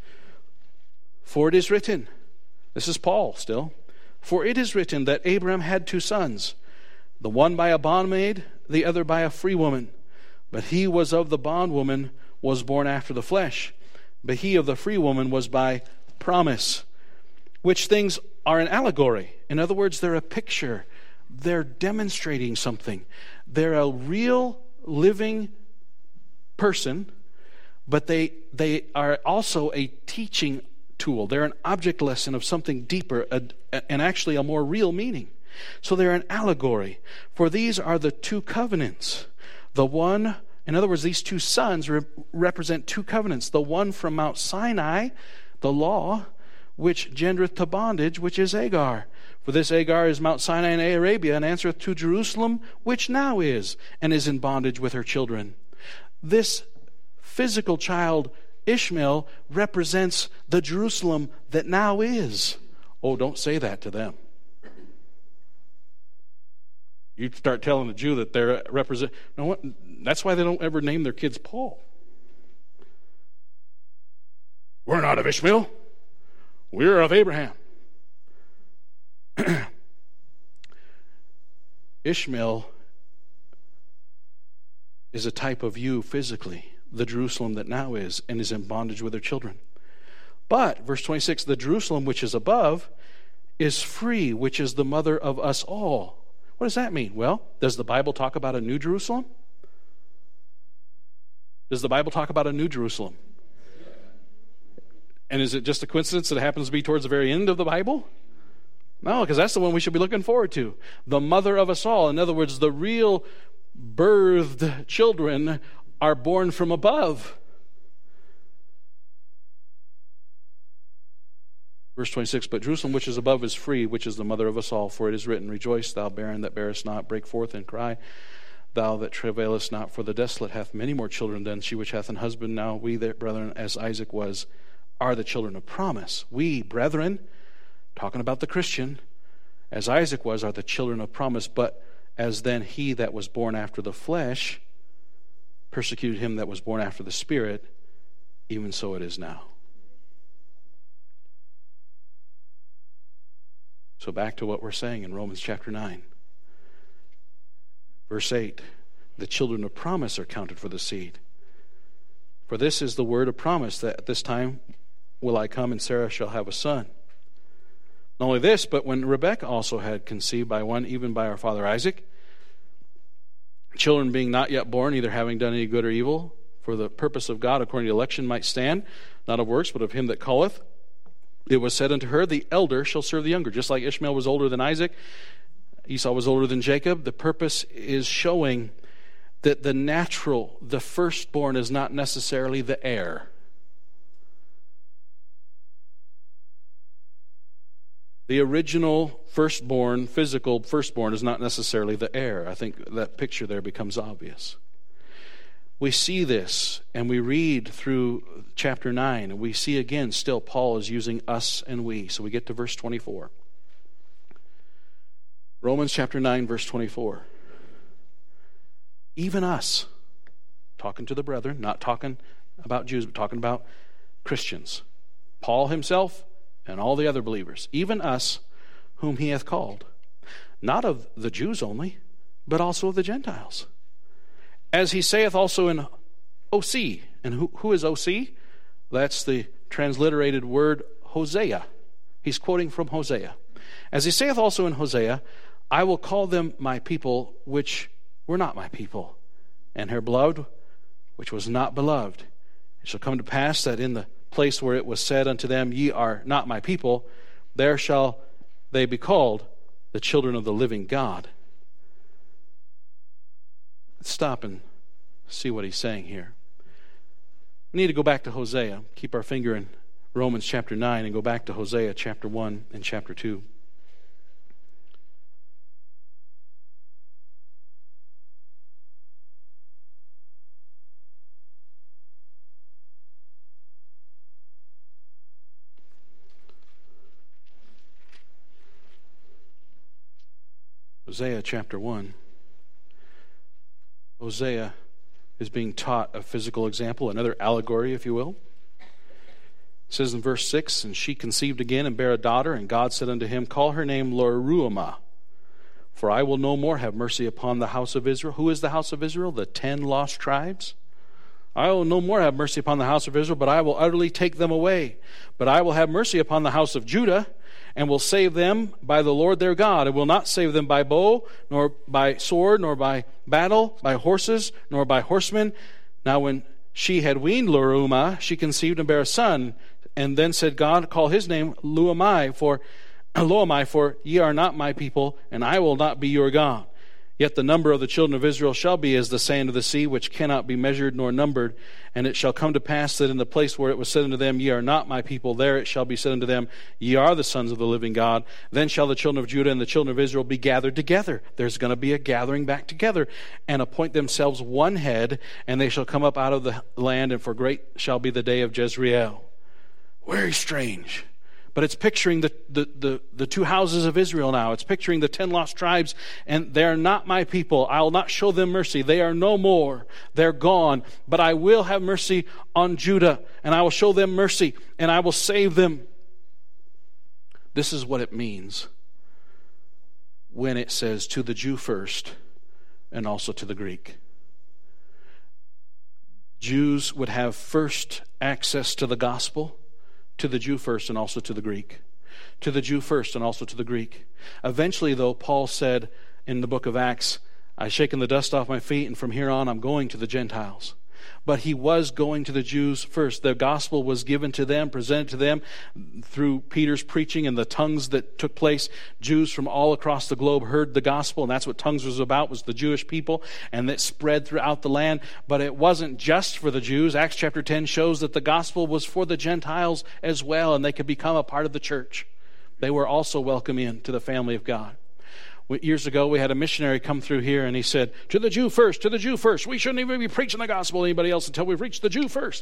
For it is written, this is Paul still, for it is written that Abraham had two sons, the one by a bondmaid, the other by a free woman. But he was of the bondwoman, was born after the flesh. But he of the free woman was by promise. Which things are an allegory. In other words, they're a picture. They're demonstrating something. They're a real living person, but they are also a teaching tool. They're an object lesson of something deeper and actually a more real meaning. So they're an allegory. For these are the two covenants. The one, in other words, these two sons represent two covenants. The one from Mount Sinai, the law, which gendereth to bondage, which is Hagar. For this Hagar is Mount Sinai in Arabia, and answereth to Jerusalem, which now is, and is in bondage with her children. This physical child, Ishmael, represents the Jerusalem that now is. Oh, don't say that to them. You start telling a Jew that they're represent. You know what? That's why they don't ever name their kids Paul. We're not of Ishmael. We're of Abraham. Ishmael is a type of you physically, the Jerusalem that now is, and is in bondage with her children. But, verse 26, the Jerusalem which is above is free, which is the mother of us all. What does that mean? Well, does the Bible talk about a new Jerusalem? Does the Bible talk about a new Jerusalem? And is it just a coincidence that it happens to be towards the very end of the Bible? No, because that's the one we should be looking forward to. The mother of us all. In other words, the real birthed children are born from above. Verse 26, but Jerusalem which is above is free, which is the mother of us all. For it is written, rejoice, thou barren that bearest not, break forth and cry, thou that travailest not, for the desolate hath many more children than she which hath an husband. Now we, brethren, as Isaac was, are the children of promise. We, brethren, talking about the Christian, as Isaac was, are the children of promise. But as then he that was born after the flesh persecuted him that was born after the Spirit, even so it is now. So back to what we're saying in Romans chapter 9. Verse 8, the children of promise are counted for the seed. For this is the word of promise, that at this time will I come, and Sarah shall have a son. Not only this, but when Rebekah also had conceived by one, even by our father Isaac, children being not yet born, neither having done any good or evil, for the purpose of God according to election might stand, not of works, but of him that calleth, it was said unto her, the elder shall serve the younger. Just like Ishmael was older than Isaac, Esau was older than Jacob. The purpose is showing that the natural, the firstborn, is not necessarily the heir. The original firstborn, physical firstborn, is not necessarily the heir. I think that picture there becomes obvious. We see this, and we read through chapter 9, and we see again, still Paul is using us and we. So we get to verse 24. Romans chapter 9, verse 24. Even us, talking to the brethren, not talking about Jews, but talking about Christians. Paul himself and all the other believers. Even us, whom he hath called. Not of the Jews only, but also of the Gentiles. As he saith also in OC. And who is OC? That's the transliterated word Hosea. He's quoting from Hosea. As he saith also in Hosea, I will call them my people, which were not my people, and her beloved, which was not beloved. It shall come to pass that in the place where it was said unto them, ye are not my people, there shall they be called the children of the living God. Let's stop and see what he's saying here. We need to go back to Hosea. Keep our finger in Romans chapter 9 and go back to Hosea chapter 1 and chapter 2. Hosea chapter 1. Hosea is being taught a physical example, another allegory, if you will. It says in verse 6, and she conceived again and bare a daughter, and God said unto him, call her name Lo-ruhamah, for I will no more have mercy upon the house of Israel. Who is the house of Israel? The 10 lost tribes. I will no more have mercy upon the house of Israel, but I will utterly take them away. But I will have mercy upon the house of Judah, and will save them by the Lord their God. I will not save them by bow, nor by sword, nor by battle, by horses, nor by horsemen. Now when she had weaned Lo-ruhamah, she conceived and bare a son. And then said God, call his name Lo-ammi, for ye are not my people, and I will not be your God. Yet the number of the children of Israel shall be as the sand of the sea, which cannot be measured nor numbered. And it shall come to pass that in the place where it was said unto them, Ye are not my people, there it shall be said unto them, Ye are the sons of the living God. Then shall the children of Judah and the children of Israel be gathered together. There's going to be a gathering back together, and appoint themselves one head, and they shall come up out of the land, and for great shall be the day of Jezreel. Very strange. But it's picturing the two houses of Israel now. It's picturing the 10 lost tribes, and they are not my people. I will not show them mercy. They are no more. They're gone. But I will have mercy on Judah, and I will show them mercy, and I will save them. This is what it means when it says to the Jew first and also to the Greek. Jews would have first access to the gospel. To the Jew first and also to the Greek. To the Jew first and also to the Greek. Eventually, though, Paul said in the book of Acts, I've shaken the dust off my feet, and from here on I'm going to the Gentiles. But he was going to the Jews first. The gospel was given to them, presented to them through Peter's preaching and the tongues that took place. Jews from all across the globe heard the gospel, and that's what tongues was about, was the Jewish people, and that spread throughout the land. But it wasn't just for the Jews. Acts chapter 10 shows that the gospel was for the Gentiles as well, and they could become a part of the church. They were also welcome into the family of God. Years ago, we had a missionary come through here, and he said, to the Jew first, to the Jew first. We shouldn't even be preaching the gospel to anybody else until we've reached the Jew first.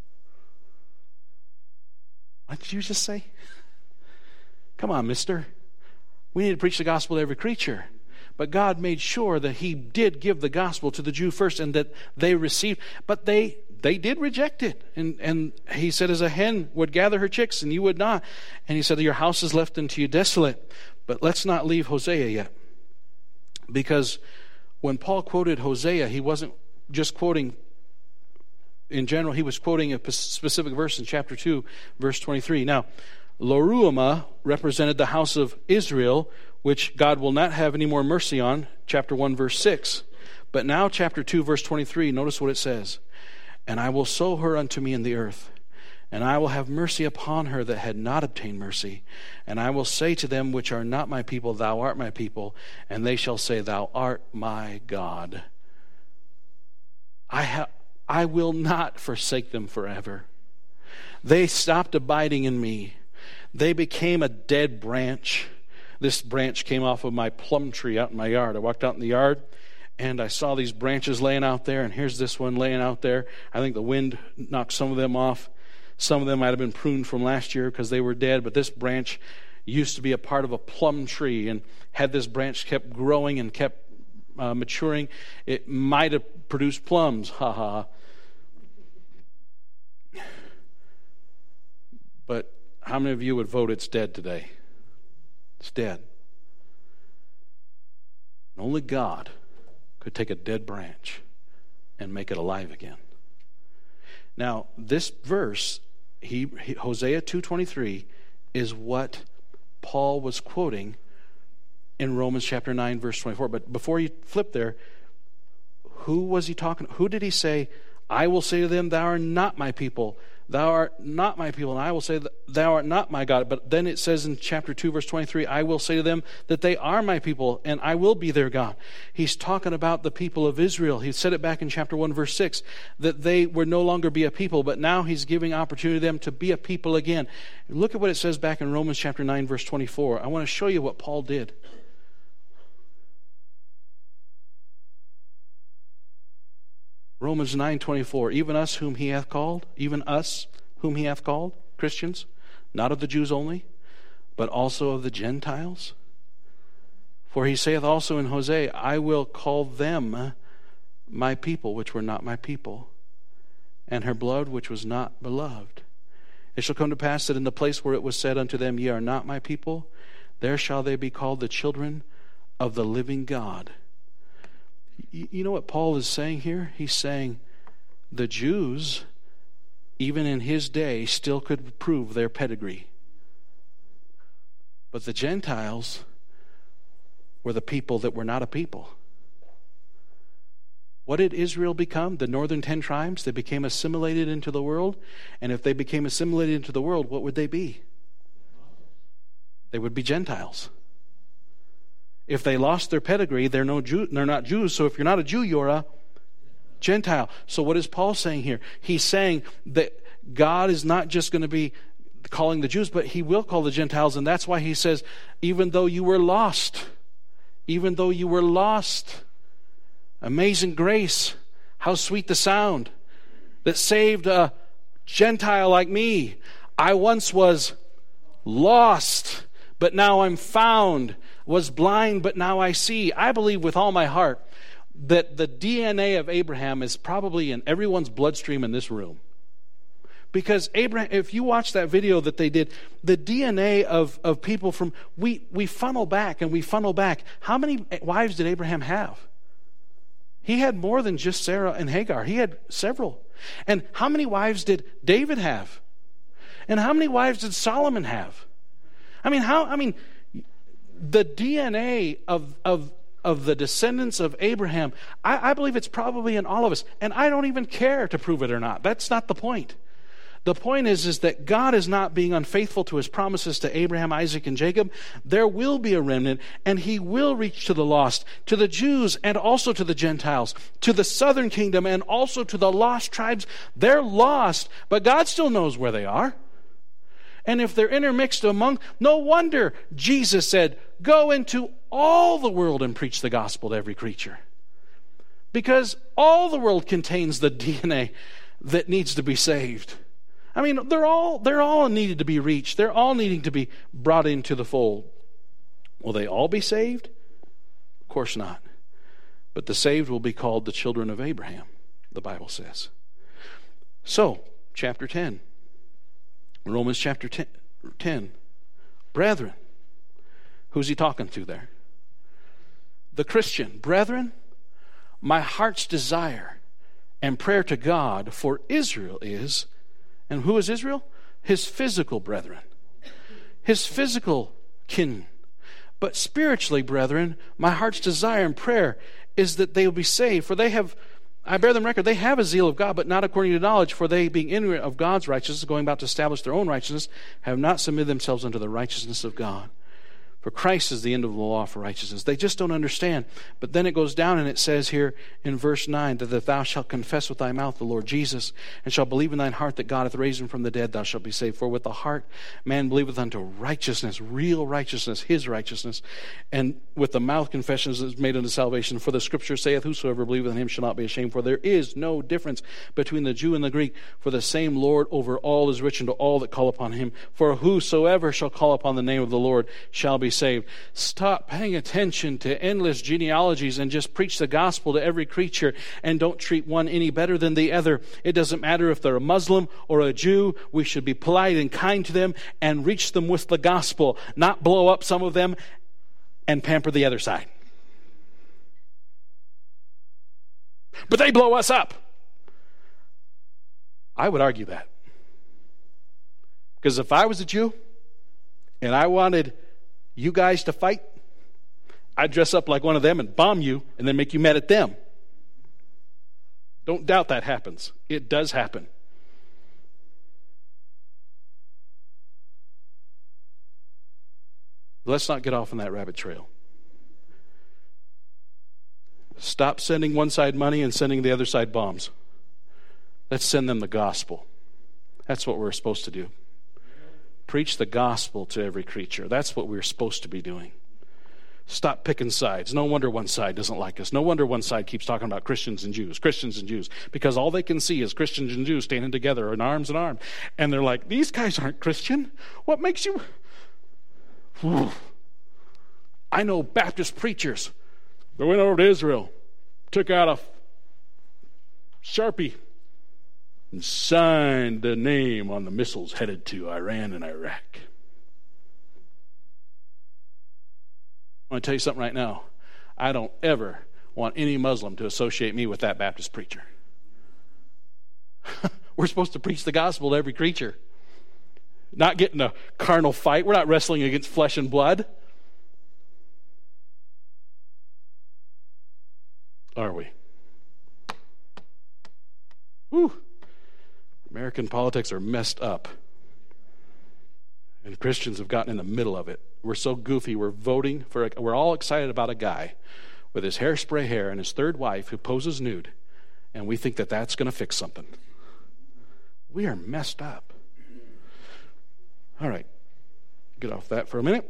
What did you just say? Come on, mister. We need to preach the gospel to every creature. But God made sure that he did give the gospel to the Jew first, and that they received. But they did reject it. And he said, as a hen would gather her chicks, and you would not. And he said, your house is left unto you desolate. But let's not leave Hosea yet. Because when Paul quoted Hosea, he wasn't just quoting in general. He was quoting a specific verse in chapter 2, verse 23. Now, Lo-ruhamah represented the house of Israel, which God will not have any more mercy on, chapter 1, verse 6. But now chapter 2, verse 23, notice what it says. And I will sow her unto me in the earth, and I will have mercy upon her that had not obtained mercy. And I will say to them which are not my people, Thou art my people. And they shall say, Thou art my God. I will not forsake them forever. They stopped abiding in me. They became a dead branch. This branch came off of my plum tree out in my yard. I walked out in the yard, and I saw these branches laying out there, and here's this one laying out there. I think the wind knocked some of them off. Some of them might have been pruned from last year because they were dead, but this branch used to be a part of a plum tree, and had this branch kept growing and kept maturing, it might have produced plums. Ha ha. But how many of you would vote it's dead today? It's dead. And only God could take a dead branch and make it alive again. Now, this verse, Hosea 2:23, is what Paul was quoting in Romans chapter 9, verse 24. But before you flip there, who was he talking? Who did he say, I will say to them, Thou art not my people. Thou art not my people, and I will say, Thou art not my God. But then it says in chapter 2, verse 23, I will say to them that they are my people, and I will be their God. He's talking about the people of Israel. He said it back in chapter 1, verse 6, that they would no longer be a people, but now he's giving opportunity to them to be a people again. Look at what it says back in Romans chapter 9, verse 24. I want to show you what Paul did. Romans 9:24, even us whom he hath called, Christians, not of the Jews only, but also of the Gentiles. For he saith also in Hosea, I will call them my people, which were not my people, and her blood, which was not beloved. It shall come to pass that in the place where it was said unto them, Ye are not my people, there shall they be called the children of the living God. You know what Paul is saying here? He's saying the Jews, even in his day, still could prove their pedigree. But the Gentiles were the people that were not a people. What did Israel become? The northern 10 tribes? They became assimilated into the world. And if they became assimilated into the world, what would they be? They would be Gentiles. If they lost their pedigree, they're not Jews. So if you're not a Jew, you're a Gentile. So what is Paul saying here? He's saying that God is not just going to be calling the Jews, but he will call the Gentiles. And that's why he says, even though you were lost, amazing grace, how sweet the sound that saved a Gentile like me. I once was lost, but now I'm found, was blind, but now I see. I believe with all my heart that the DNA of Abraham is probably in everyone's bloodstream in this room. Because Abraham, if you watch that video that they did, the DNA of people from, we funnel back and we funnel back. How many wives did Abraham have? He had more than just Sarah and Hagar. He had several. And how many wives did David have? And how many wives did Solomon have? The DNA of the descendants of Abraham, I believe it's probably in all of us. And I don't even care to prove it or not. That's not the point. The point is that God is not being unfaithful to his promises to Abraham, Isaac, and Jacob. There will be a remnant, and he will reach to the lost, to the Jews, and also to the Gentiles, to the southern kingdom, and also to the lost tribes. They're lost, but God still knows where they are. And if they're intermixed among, no wonder Jesus said, go into all the world and preach the gospel to every creature. Because all the world contains the DNA that needs to be saved. They're all needed to be reached. They're all needing to be brought into the fold. Will they all be saved? Of course not. But the saved will be called the children of Abraham, the Bible says. So, chapter 10. Romans chapter 10. Brethren. Who's he talking to there? The Christian. Brethren, my heart's desire and prayer to God for Israel is, and who is Israel? His physical brethren. His physical kin. But spiritually, brethren, my heart's desire and prayer is that they will be saved. For I bear them record, they have a zeal of God, but not according to knowledge. For they, being ignorant of God's righteousness, going about to establish their own righteousness, have not submitted themselves unto the righteousness of God. For Christ is the end of the law for righteousness. They just don't understand. But then it goes down and it says here in verse 9 that if thou shalt confess with thy mouth the Lord Jesus, and shalt believe in thine heart that God hath raised him from the dead, thou shalt be saved. For with the heart man believeth unto righteousness, real righteousness, his righteousness, and with the mouth confession is made unto salvation. For the scripture saith, whosoever believeth in him shall not be ashamed. For there is no difference between the Jew and the Greek, for the same Lord over all is rich unto all that call upon him. For whosoever shall call upon the name of the Lord shall be saved. Stop paying attention to endless genealogies and just preach the gospel to every creature, and don't treat one any better than the other. It doesn't matter if they're a Muslim or a Jew. We should be polite and kind to them and reach them with the gospel, not blow up some of them and pamper the other side. But they blow us up. I would argue that. Because if I was a Jew and I wanted you guys to fight, I'd dress up like one of them and bomb you and then make you mad at them. Don't doubt that happens. It does happen. Let's not get off on that rabbit trail. Stop sending one side money and sending the other side bombs. Let's send them the gospel. That's what we're supposed to do. Preach the gospel to every creature. That's what we're supposed to be doing. Stop picking sides. No wonder one side doesn't like us. No wonder one side keeps talking about Christians and Jews, because all they can see is Christians and Jews standing together in arms and arms. And they're like, these guys aren't Christian. What makes you... I know Baptist preachers that went over to Israel, took out a Sharpie, and signed the name on the missiles headed to Iran and Iraq. I want to tell you something right now. I don't ever want any Muslim to associate me with that Baptist preacher. We're supposed to preach the gospel to every creature. Not get in a carnal fight. We're not wrestling against flesh and blood. Are we? Whew. American politics are messed up. And Christians have gotten in the middle of it. We're so goofy. We're we're all excited about a guy with his hairspray hair and his third wife who poses nude. And we think that that's going to fix something. We are messed up. All right. Get off that for a minute.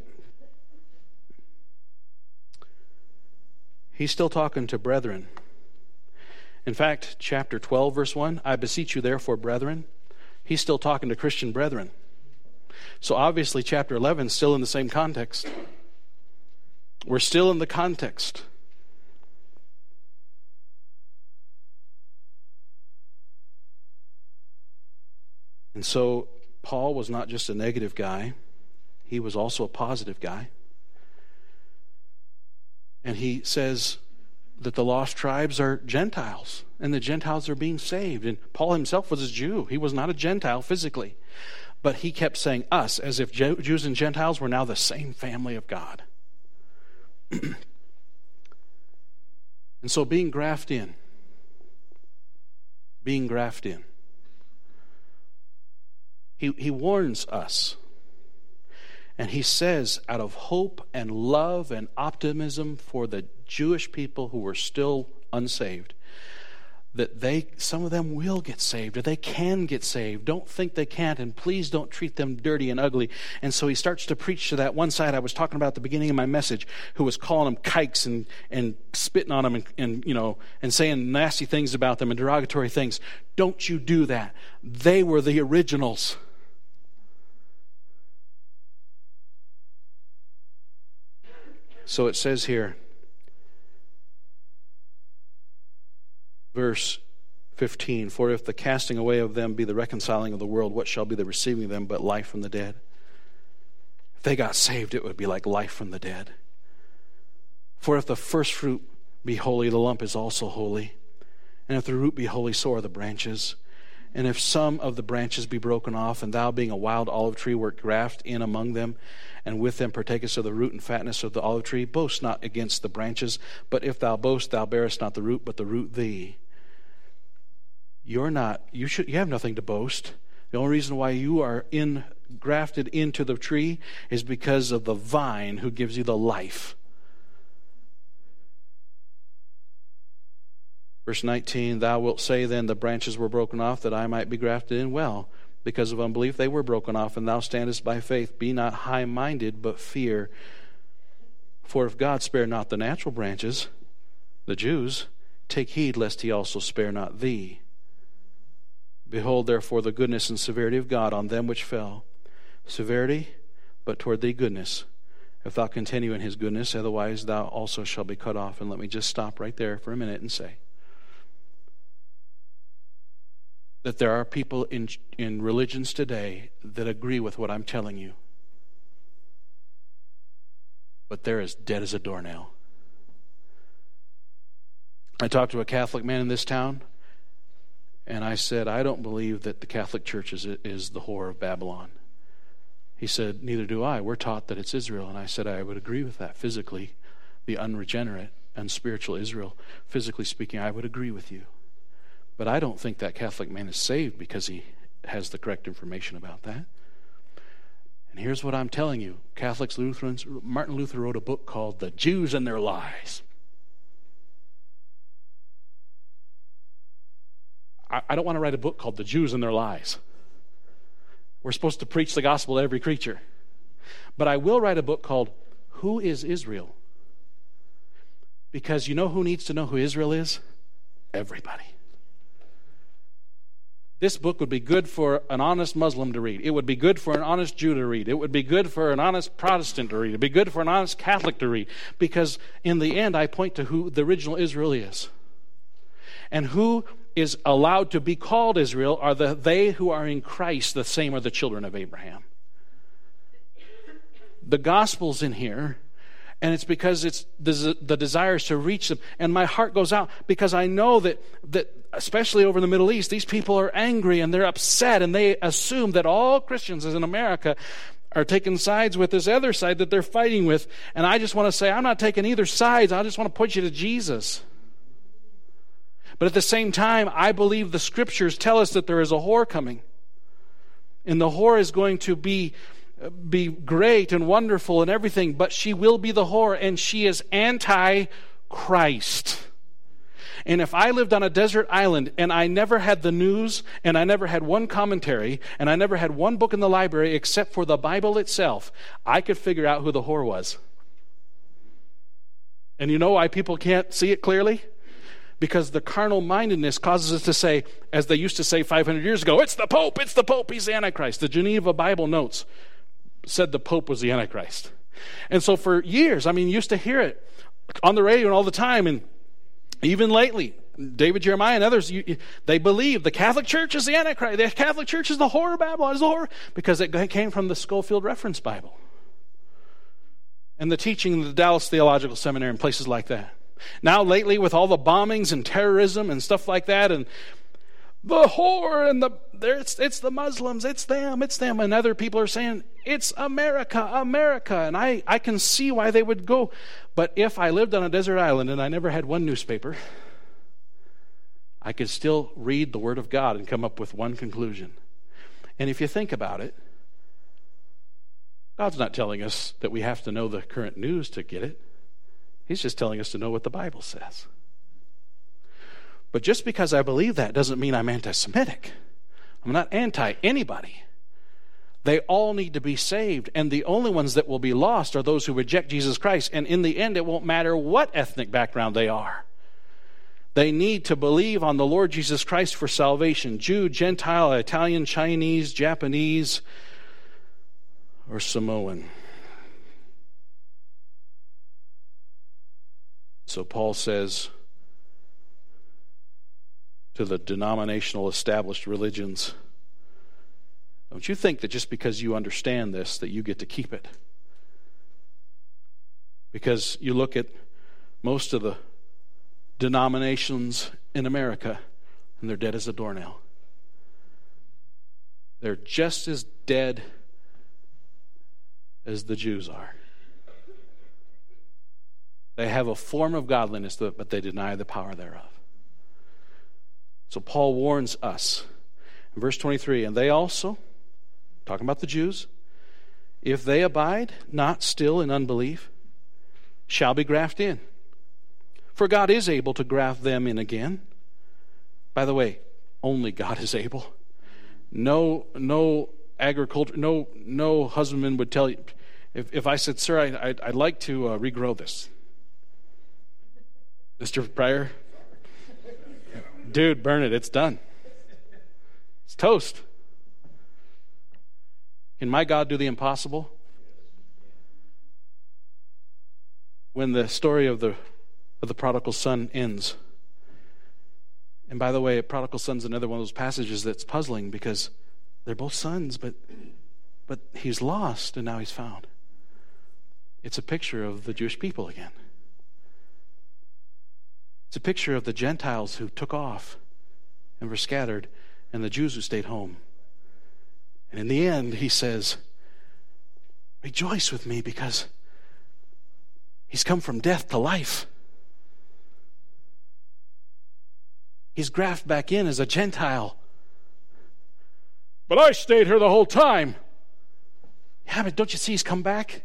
He's still talking to brethren. In fact, chapter 12, verse 1, I beseech you therefore, brethren. He's still talking to Christian brethren. So obviously chapter 11 is still in the same context. We're still in the context. And so Paul was not just a negative guy. He was also a positive guy. And he says that the lost tribes are Gentiles, and the Gentiles are being saved. And Paul himself was a Jew. He was not a Gentile physically. But he kept saying us, as if Jews and Gentiles were now the same family of God. And so being grafted in, he warns us. And he says, out of hope and love and optimism for the Jewish people who were still unsaved, that some of them will get saved, or they can get saved. Don't think they can't, and please don't treat them dirty and ugly. And so he starts to preach to that one side I was talking about at the beginning of my message, who was calling them kikes and spitting on them and saying nasty things about them and derogatory things. Don't you do that. They were the originals. So it says here, verse 15, for if the casting away of them be the reconciling of the world, what shall be the receiving of them but life from the dead? If they got saved, it would be like life from the dead. For if the first fruit be holy, the lump is also holy. And if the root be holy, so are the branches. And if some of the branches be broken off, and thou being a wild olive tree wert grafted in among them, and with them partakest of the root and fatness of the olive tree, boast not against the branches, but if thou boast, thou bearest not the root, but the root thee. You have nothing to boast. The only reason why you are grafted into the tree is because of the vine who gives you the life. Verse 19, thou wilt say then, the branches were broken off that I might be grafted in. Well, because of unbelief they were broken off, and thou standest by faith. Be not high-minded, but fear. For if God spare not the natural branches, the Jews, take heed lest he also spare not thee. Behold, therefore, the goodness and severity of God on them which fell. Severity, but toward thee goodness. If thou continue in his goodness, otherwise thou also shalt be cut off. And let me just stop right there for a minute and say that there are people in religions today that agree with what I'm telling you. But they're as dead as a doornail. I talked to a Catholic man in this town, and I said, I don't believe that the Catholic Church is the whore of Babylon. He said, neither do I. We're taught that it's Israel. And I said, I would agree with that physically. The unregenerate, unspiritual Israel, physically speaking, I would agree with you. But I don't think that Catholic man is saved because he has the correct information about that. And here's what I'm telling you. Catholics, Lutherans, Martin Luther wrote a book called The Jews and Their Lies. I don't want to write a book called The Jews and Their Lies. We're supposed to preach the gospel to every creature. But I will write a book called Who is Israel? Because you know who needs to know who Israel is? Everybody. This book would be good for an honest Muslim to read. It would be good for an honest Jew to read. It would be good for an honest Protestant to read. It would be good for an honest Catholic to read. Because in the end, I point to who the original Israel is. And who is allowed to be called Israel are they who are in Christ. The same are the children of Abraham. The gospel's in here. And it's because it's the desire is to reach them. And my heart goes out because I know that especially over in the Middle East, these people are angry and they're upset and they assume that all Christians in America are taking sides with this other side that they're fighting with. And I just want to say, I'm not taking either sides. I just want to point you to Jesus. But at the same time, I believe the scriptures tell us that there is a whore coming. And the whore is going to be be great and wonderful and everything, but she will be the whore, and she is anti-Christ. And if I lived on a desert island and I never had the news, and I never had one commentary, and I never had one book in the library except for the Bible itself, I could figure out who the whore was. And you know why people can't see it clearly? Because the carnal mindedness causes us to say, as they used to say 500 years ago, it's the Pope, he's the Antichrist. The Geneva Bible Notes said the Pope was the Antichrist. And so for years, you used to hear it on the radio and all the time, and even lately, David Jeremiah and others, they believe the Catholic Church is the Antichrist. The Catholic Church is the whore of Babylon, is the whore, because it came from the Schofield Reference Bible and the teaching of the Dallas Theological Seminary and places like that. Now lately, with all the bombings and terrorism and stuff like that, and the whore and it's the Muslims, it's them, and other people are saying it's America, and I can see why they would go. But if I lived on a desert island and I never had one newspaper, I could still read the Word of God and come up with one conclusion. And if you think about it, God's not telling us that we have to know the current news to get it. He's just telling us to know what the Bible says. But just because I believe that doesn't mean I'm anti-Semitic. I'm not anti-anybody. They all need to be saved, and the only ones that will be lost are those who reject Jesus Christ. And in the end, it won't matter what ethnic background they are. They need to believe on the Lord Jesus Christ for salvation. Jew, Gentile, Italian, Chinese, Japanese, or Samoan. So Paul says to the denominational established religions, don't you think that just because you understand this that you get to keep it? Because you look at most of the denominations in America and they're dead as a doornail. They're just as dead as the Jews are. They have a form of godliness, but they deny the power thereof. So Paul warns us in verse 23, and they also, talking about the Jews, if they abide not still in unbelief, shall be grafted in. For God is able to graft them in again. By the way, only God is able. No agriculture, no husbandman would tell you. If I said, sir, I'd like to regrow this. Mr. Pryor, dude, burn it. It's done. It's toast. Can my God do the impossible? When the story of the prodigal son ends, and by the way, prodigal son's another one of those passages that's puzzling because they're both sons, but he's lost and now he's found. It's a picture of the Jewish people again. It's a picture of the Gentiles who took off and were scattered, and the Jews who stayed home. And in the end, he says, rejoice with me because he's come from death to life. He's grafted back in as a Gentile. But I stayed here the whole time. Yeah, but don't you see he's come back?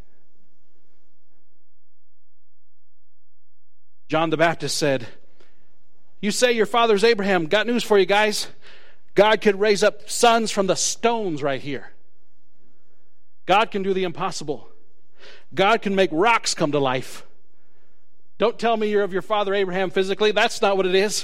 John the Baptist said, you say your father's Abraham. Got news for you guys. God could raise up sons from the stones right here. God can do the impossible. God can make rocks come to life. Don't tell me you're of your father Abraham physically. That's not what it is.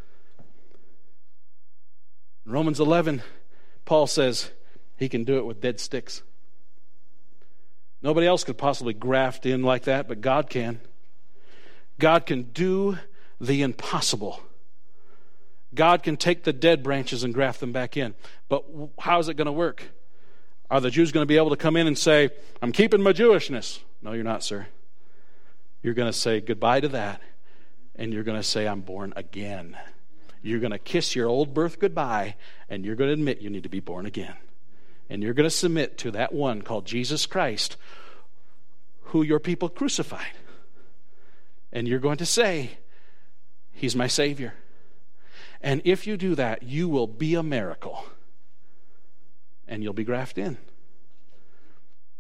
In Romans 11, Paul says he can do it with dead sticks. Nobody else could possibly graft in like that, but God can. God can do the impossible. God can take the dead branches and graft them back in. But how is it going to work? Are the Jews going to be able to come in and say, I'm keeping my Jewishness? No, you're not, sir. You're going to say goodbye to that, and you're going to say, I'm born again. You're going to kiss your old birth goodbye, and you're going to admit you need to be born again. And you're going to submit to that one called Jesus Christ, who your people crucified. And you're going to say, he's my Savior. And if you do that, you will be a miracle. And you'll be grafted in.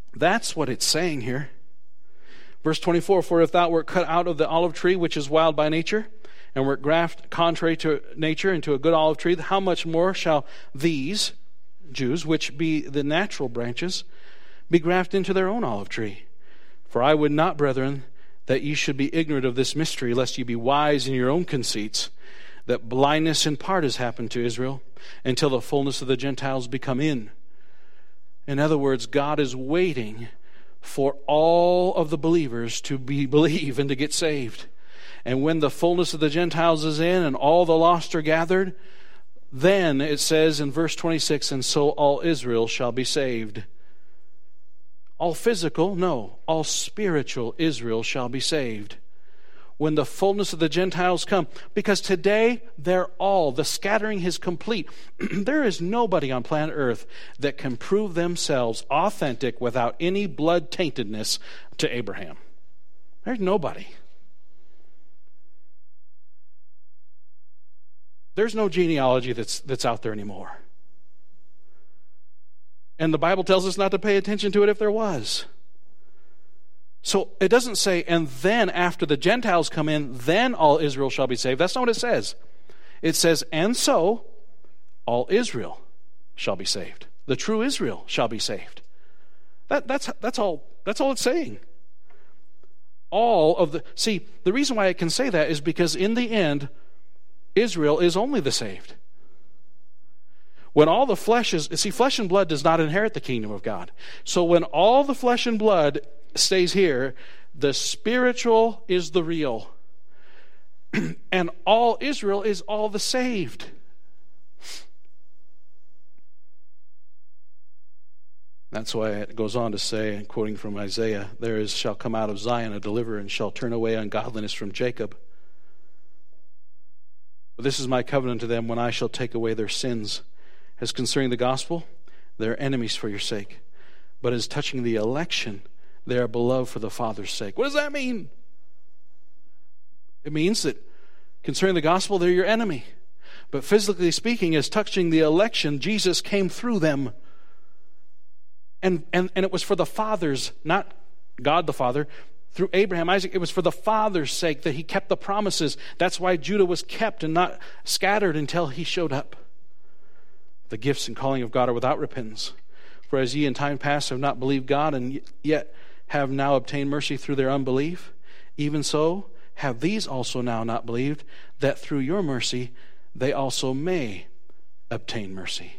That's what it's saying here. Verse 24, for if thou wert cut out of the olive tree, which is wild by nature, and wert grafted contrary to nature into a good olive tree, how much more shall these Jews, which be the natural branches, be grafted into their own olive tree? For I would not, brethren, that ye should be ignorant of this mystery, lest ye be wise in your own conceits, that blindness in part has happened to Israel, until the fullness of the Gentiles be come in. In other words, God is waiting for all of the believers to believe and to get saved. And when the fullness of the Gentiles is in and all the lost are gathered, then it says in verse 26, and so all Israel shall be saved. All physical? No. All spiritual Israel shall be saved. When the fullness of the Gentiles come. Because today, the scattering is complete. There is nobody on planet Earth that can prove themselves authentic without any blood taintedness to Abraham. There's nobody. There's no genealogy that's out there anymore. And the Bible tells us not to pay attention to it if there was. So it doesn't say, and then after the Gentiles come in, then all Israel shall be saved. That's not what it says. It says, and so all Israel shall be saved. The true Israel shall be saved. That's all it's saying. See, the reason why I can say that is because in the end, Israel is only the saved. When all the flesh flesh and blood does not inherit the kingdom of God. So when all the flesh and blood stays here, the spiritual is the real. And all Israel is all the saved. That's why it goes on to say, quoting from Isaiah, shall come out of Zion a deliverer, and shall turn away ungodliness from Jacob. But this is my covenant to them, when I shall take away their sins. As concerning the gospel, they are enemies for your sake. But as touching the election, they are beloved for the Father's sake. What does that mean? It means that concerning the gospel, they're your enemy. But physically speaking, as touching the election, Jesus came through them. And it was for the Father's, not God the Father, through Abraham, Isaac, it was for the Father's sake that he kept the promises. That's why Judah was kept and not scattered until he showed up. The gifts and calling of God are without repentance. For as ye in time past have not believed God, and yet have now obtained mercy through their unbelief, even so have these also now not believed, that through your mercy they also may obtain mercy.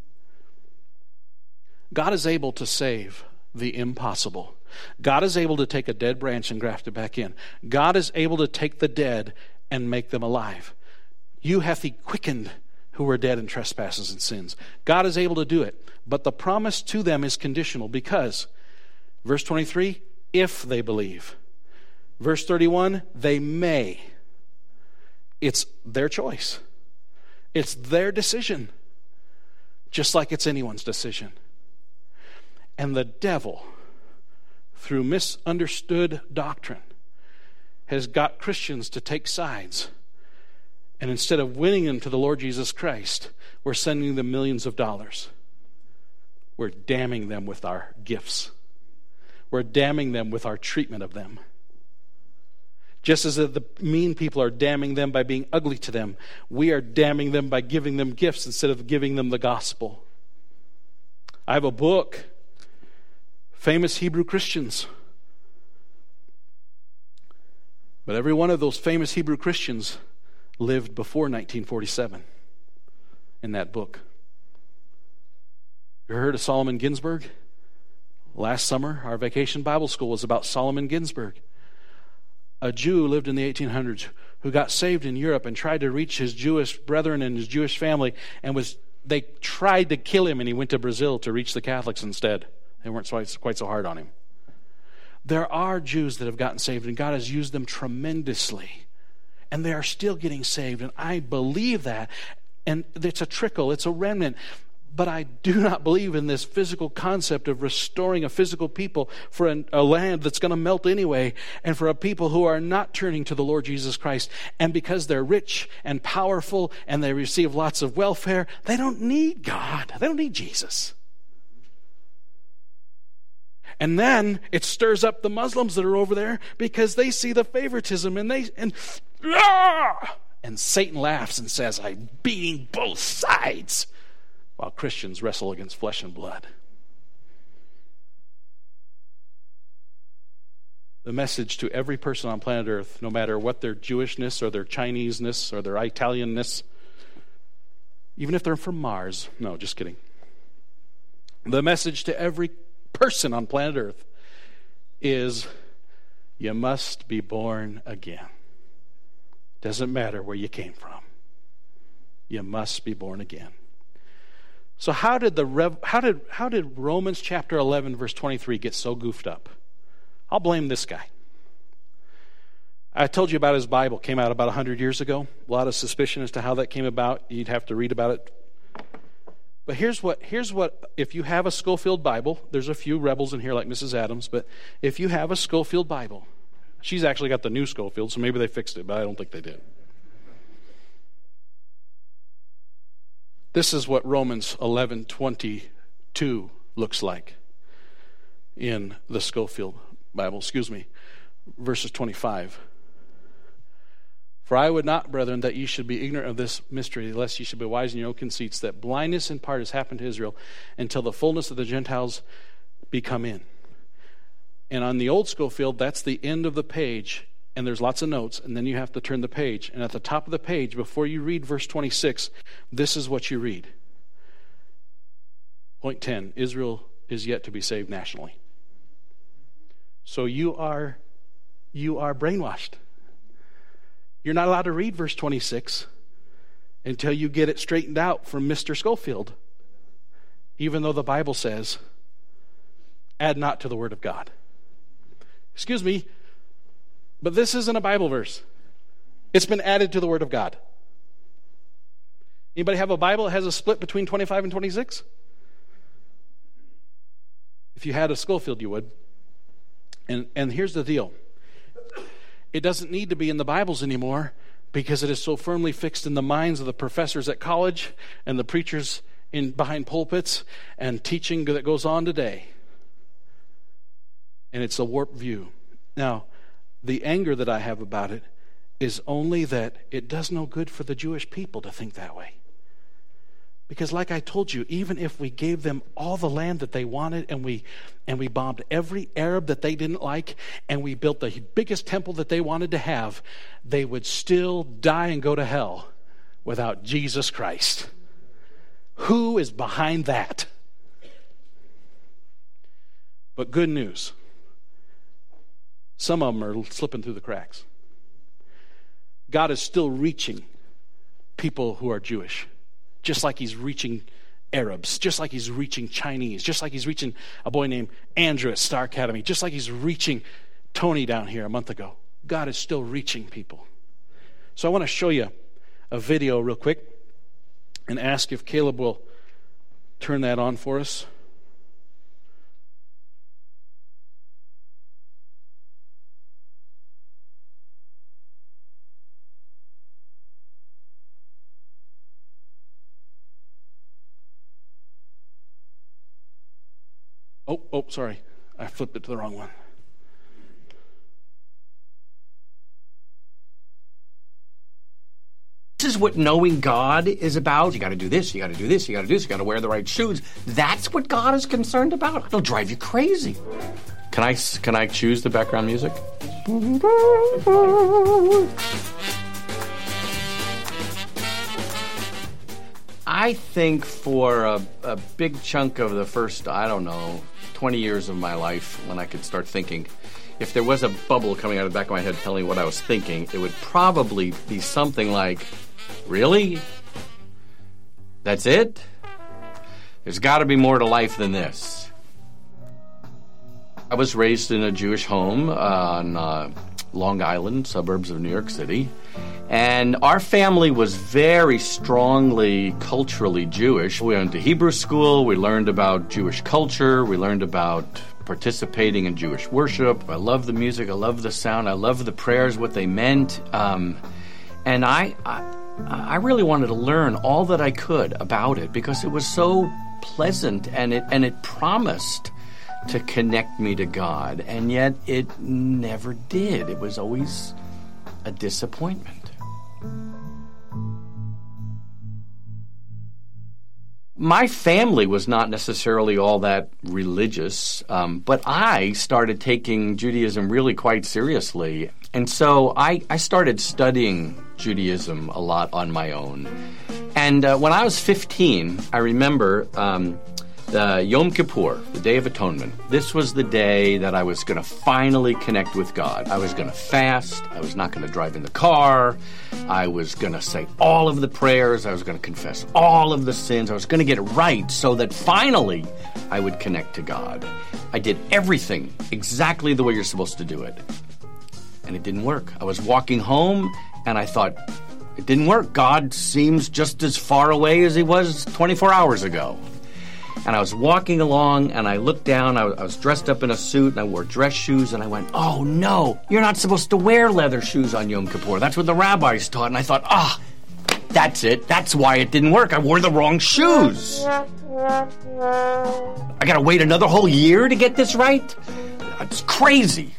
God is able to save the impossible. God is able to take a dead branch and graft it back in. God is able to take the dead and make them alive. You hath he quickened who were dead in trespasses and sins. God is able to do it. But the promise to them is conditional because, verse 23, if they believe. Verse 31, they may. It's their choice. It's their decision. Just like it's anyone's decision. And the devil, through misunderstood doctrine, has got Christians to take sides. And instead of winning them to the Lord Jesus Christ, we're sending them millions of dollars. We're damning them with our gifts. We're damning them with our treatment of them. Just as the mean people are damning them by being ugly to them, we are damning them by giving them gifts instead of giving them the gospel. I have a book, Famous Hebrew Christians. But every one of those famous Hebrew Christians lived before 1947 in that book. You heard of Solomon Ginsburg? Last summer, our vacation Bible school was about Solomon Ginsburg. A Jew lived in the 1800s who got saved in Europe and tried to reach his Jewish brethren and his Jewish family, and they tried to kill him, and he went to Brazil to reach the Catholics instead. They weren't quite so hard on him. There are Jews that have gotten saved, and God has used them tremendously. And they are still getting saved, and I believe that. And it's a trickle, it's a remnant. But I do not believe in this physical concept of restoring a physical people for a land that's going to melt anyway, and for a people who are not turning to the Lord Jesus Christ. And because they're rich and powerful and they receive lots of welfare, they don't need God. They don't need Jesus. And then it stirs up the Muslims that are over there because they see the favoritism and Satan laughs and says, I'm beating both sides, while Christians wrestle against flesh and blood. The message to every person on planet Earth, no matter what their Jewishness or their Chineseness or their Italianness, even if they're from Mars. No, just kidding. The message to every person on planet Earth is, you must be born again. Doesn't matter where you came from. You must be born again. So how did Romans chapter 11 verse 23 get so goofed up? I'll blame this guy. I told you about his Bible. Came out about 100 years ago. A lot of suspicion as to how that came about. You'd have to read about it. But here's what, if you have a Schofield Bible, there's a few rebels in here like Mrs. Adams, but if you have a Schofield Bible, she's actually got the new Schofield, so maybe they fixed it, but I don't think they did. This is what Romans 11:22 looks like in the Schofield Bible. Verses 25. For I would not, brethren, that ye should be ignorant of this mystery, lest ye should be wise in your own conceits, that blindness in part has happened to Israel until the fullness of the Gentiles be come in. And on the old Schofield, that's the end of the page, and there's lots of notes, and then you have to turn the page. And at the top of the page, before you read verse 26, this is what you read. Point 10, Israel is yet to be saved nationally. So you are brainwashed. You're not allowed to read verse 26 until you get it straightened out from Mr. Schofield, even though the Bible says, add not to the word of God. Excuse me, but this isn't a Bible verse. It's been added to the word of God. Anybody have a Bible that has a split between 25 and 26? If you had a Schofield, you would. And here's the deal. It doesn't need to be in the Bibles anymore because it is so firmly fixed in the minds of the professors at college and the preachers behind pulpits and teaching that goes on today. And it's a warped view. Now, the anger that I have about it is only that it does no good for the Jewish people to think that way. Because like I told you, even if we gave them all the land that they wanted and we bombed every Arab that they didn't like and we built the biggest temple that they wanted to have, they would still die and go to hell without Jesus Christ. Who is behind that? But good news. Some of them are slipping through the cracks. God is still reaching people who are Jewish. Just like he's reaching Arabs, just like he's reaching Chinese, just like he's reaching a boy named Andrew at Star Academy, just like he's reaching Tony down here a month ago. God is still reaching people. So I want to show you a video real quick and ask if Caleb will turn that on for us. Oh, sorry. I flipped it to the wrong one. This is what knowing God is about. You got to do this, you got to do this, you got to do this, you got to wear the right shoes. That's what God is concerned about. It'll drive you crazy. Can I choose the background music? I think for a big chunk of the first, 20 years of my life, when I could start thinking, if there was a bubble coming out of the back of my head telling me what I was thinking, it would probably be something like, really? That's it? There's got to be more to life than this. I was raised in a Jewish home on Long Island, suburbs of New York City. And our family was very strongly culturally Jewish. We went to Hebrew school, we learned about Jewish culture, we learned about participating in Jewish worship. I love the music, I love the sound, I love the prayers, what they meant. And I really wanted to learn all that I could about it because it was so pleasant and it promised to connect me to God, and yet it never did. It was always a disappointment. My family was not necessarily all that religious, but I started taking Judaism really quite seriously. And so I started studying Judaism a lot on my own. And when I was 15, I remember the Yom Kippur, the Day of Atonement. This was the day that I was going to finally connect with God. I was going to fast. I was not going to drive in the car. I was going to say all of the prayers. I was going to confess all of the sins. I was going to get it right so that finally I would connect to God. I did everything exactly the way you're supposed to do it. And it didn't work. I was walking home and I thought, it didn't work. God seems just as far away as he was 24 hours ago. And I was walking along, and I looked down. I was dressed up in a suit, and I wore dress shoes, and I went, oh, no, you're not supposed to wear leather shoes on Yom Kippur. That's what the rabbis taught. And I thought, that's it. That's why it didn't work. I wore the wrong shoes. I got to wait another whole year to get this right? It's crazy.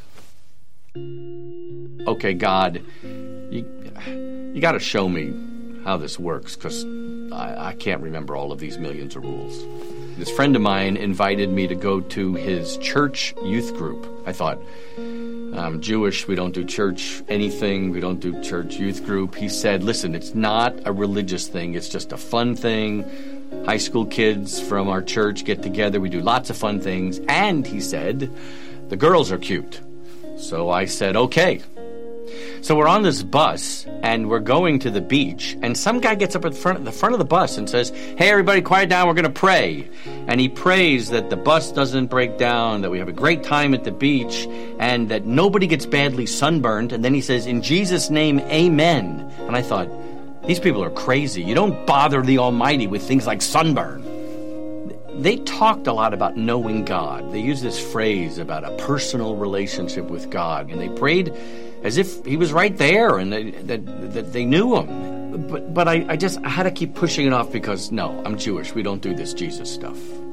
Okay, God, you got to show me how this works, because I can't remember all of these millions of rules. This friend of mine invited me to go to his church youth group. I thought, I'm Jewish, we don't do church anything, we don't do church youth group. He said, listen, it's not a religious thing, it's just a fun thing. High school kids from our church get together, we do lots of fun things. And he said, the girls are cute. So I said, okay. So we're on this bus, and we're going to the beach, and some guy gets up at the front of the bus and says, hey, everybody, quiet down, we're going to pray. And he prays that the bus doesn't break down, that we have a great time at the beach, and that nobody gets badly sunburned. And then he says, in Jesus' name, amen. And I thought, these people are crazy. You don't bother the Almighty with things like sunburn. They talked a lot about knowing God. They used this phrase about a personal relationship with God, and they prayed as if he was right there and that they knew him. But I had to keep pushing it off because, no, I'm Jewish. We don't do this Jesus stuff.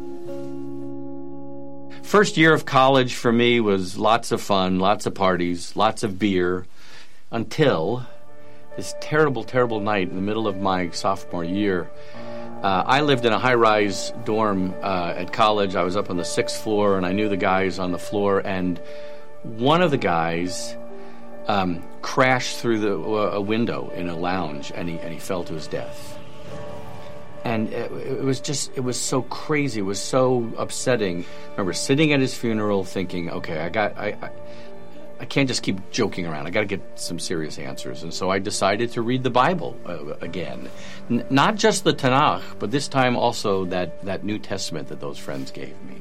First year of college for me was lots of fun, lots of parties, lots of beer, until this terrible, terrible night in the middle of my sophomore year. I lived in a high-rise dorm at college. I was up on the 6th floor, and I knew the guys on the floor, and one of the guys crashed through a window in a lounge, and he fell to his death. And it was so crazy. It was so upsetting. I remember sitting at his funeral thinking, okay, I can't just keep joking around. I got to get some serious answers. And so I decided to read the Bible again. Not just the Tanakh, but this time also that New Testament that those friends gave me.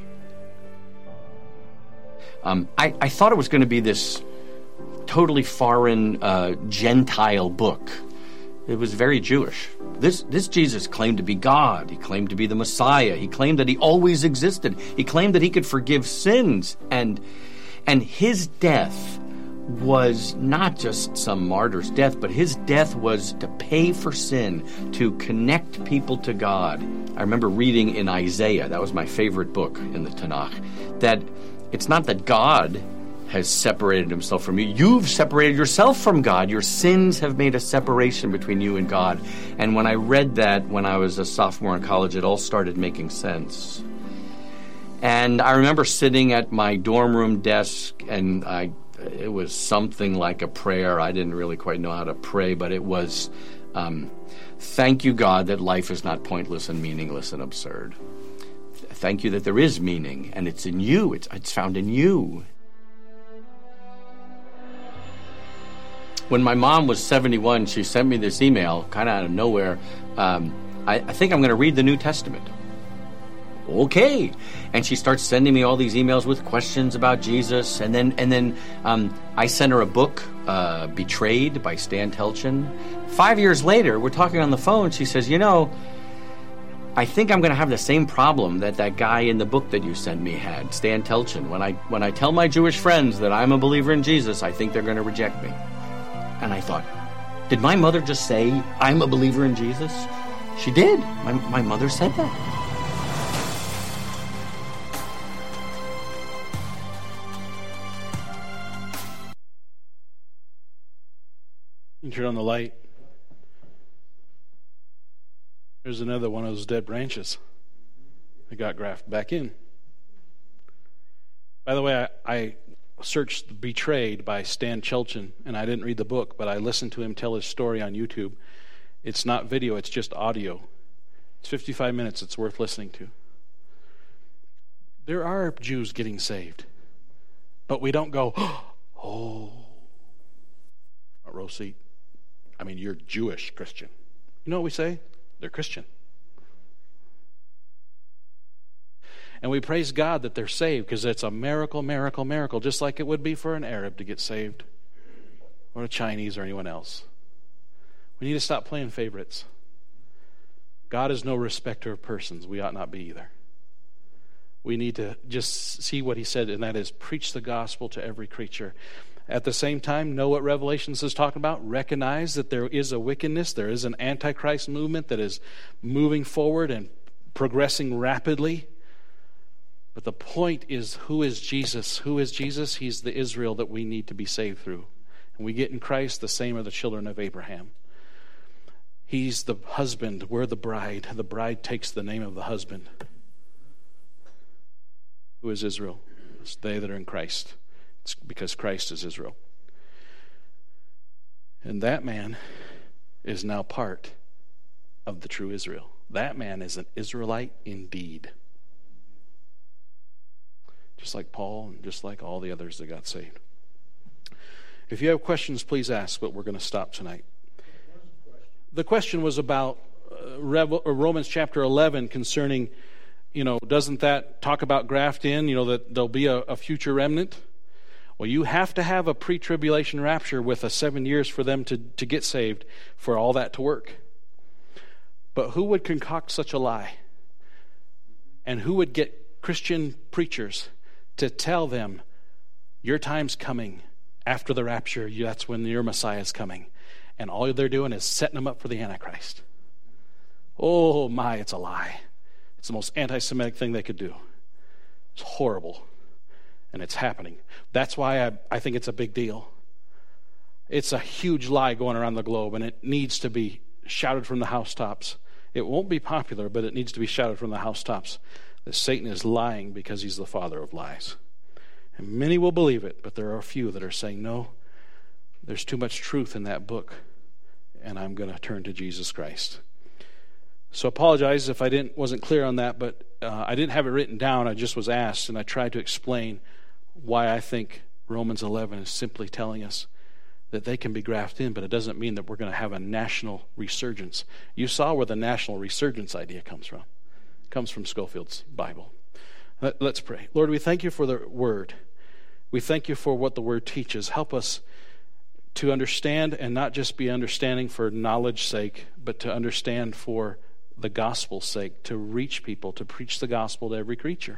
I thought it was going to be this totally foreign Gentile book. It was very Jewish. This Jesus claimed to be God. He claimed to be the Messiah. He claimed that he always existed. He claimed that he could forgive sins. And his death was not just some martyr's death, but his death was to pay for sin, to connect people to God. I remember reading in Isaiah, that was my favorite book in the Tanakh, that it's not that God has separated himself from you. You've separated yourself from God. Your sins have made a separation between you and God. And when I read that when I was a sophomore in college, it all started making sense. And I remember sitting at my dorm room desk, and it was something like a prayer. I didn't really quite know how to pray, but it was, thank you, God, that life is not pointless and meaningless and absurd. Thank you that there is meaning, and it's in you. It's found in you. When my mom was 71, she sent me this email, kind of out of nowhere. I think I'm going to read the New Testament. Okay. And she starts sending me all these emails with questions about Jesus. And then I sent her a book, Betrayed by Stan Telchin. 5 years later, we're talking on the phone. She says, I think I'm going to have the same problem that guy in the book that you sent me had, Stan Telchin. When I tell my Jewish friends that I'm a believer in Jesus, I think they're going to reject me. And I thought, did my mother just say, I'm a believer in Jesus? She did. My mother said that. You turn on the light. There's another one of those dead branches that got grafted back in. By the way, I searched Betrayed by Stan Chelchin, and I didn't read the book, but I listened to him tell his story on YouTube. It's not video, it's just audio. It's 55 minutes, it's worth listening to. There are Jews getting saved, but we don't go, oh, front row seat. I mean, you're Jewish Christian. You know what we say? They're Christian. And we praise God that they're saved because it's a miracle, miracle, miracle, just like it would be for an Arab to get saved or a Chinese or anyone else. We need to stop playing favorites. God is no respecter of persons. We ought not be either. We need to just see what he said, and that is preach the gospel to every creature. At the same time, know what Revelations is talking about. Recognize that there is a wickedness. There is an Antichrist movement that is moving forward and progressing rapidly. But the point is, who is Jesus? Who is Jesus? He's the Israel that we need to be saved through. And we get in Christ, the same are the children of Abraham. He's the husband. We're the bride. The bride takes the name of the husband. Who is Israel? It's they that are in Christ. It's because Christ is Israel. And that man is now part of the true Israel. That man is an Israelite indeed. Just like Paul and just like all the others that got saved. If you have questions, please ask, but we're going to stop tonight. The question was about Romans chapter 11 concerning, doesn't that talk about graft in, that there'll be a future remnant? Well, you have to have a pre-tribulation rapture with 7 years for them to get saved for all that to work. But who would concoct such a lie? And who would get Christian preachers to tell them, your time's coming after the rapture, that's when your Messiah is coming. And all they're doing is setting them up for the Antichrist. Oh my, it's a lie. It's the most anti-Semitic thing they could do. It's horrible. And it's happening. That's why I think it's a big deal. It's a huge lie going around the globe, and it needs to be shouted from the housetops. It won't be popular, but it needs to be shouted from the housetops that Satan is lying because he's the father of lies. And many will believe it, but there are a few that are saying, no, there's too much truth in that book, and I'm going to turn to Jesus Christ. So apologize if I wasn't clear on that, but I didn't have it written down. I just was asked, and I tried to explain why I think Romans 11 is simply telling us that they can be grafted in, but it doesn't mean that we're going to have a national resurgence. You saw where the national resurgence idea comes from. It comes from Scofield's Bible. Let's pray. Lord, we thank you for the Word. We thank you for what the Word teaches. Help us to understand, and not just be understanding for knowledge's sake, but to understand for the gospel's sake, to reach people, to preach the gospel to every creature.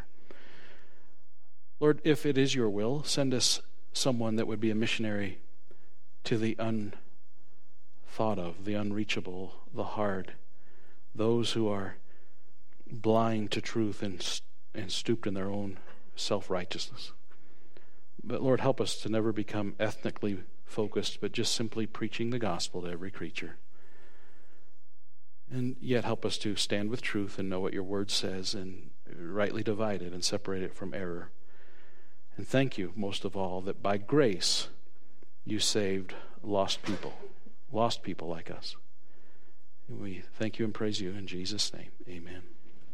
Lord, if it is your will, send us someone that would be a missionary to the unthought of, the unreachable, the hard, those who are blind to truth and stooped in their own self-righteousness. But Lord, help us to never become ethnically focused, but just simply preaching the gospel to every creature. And yet help us to stand with truth and know what your word says and rightly divide it and separate it from error. And thank you, most of all, that by grace you saved lost people like us. And we thank you and praise you in Jesus' name. Amen.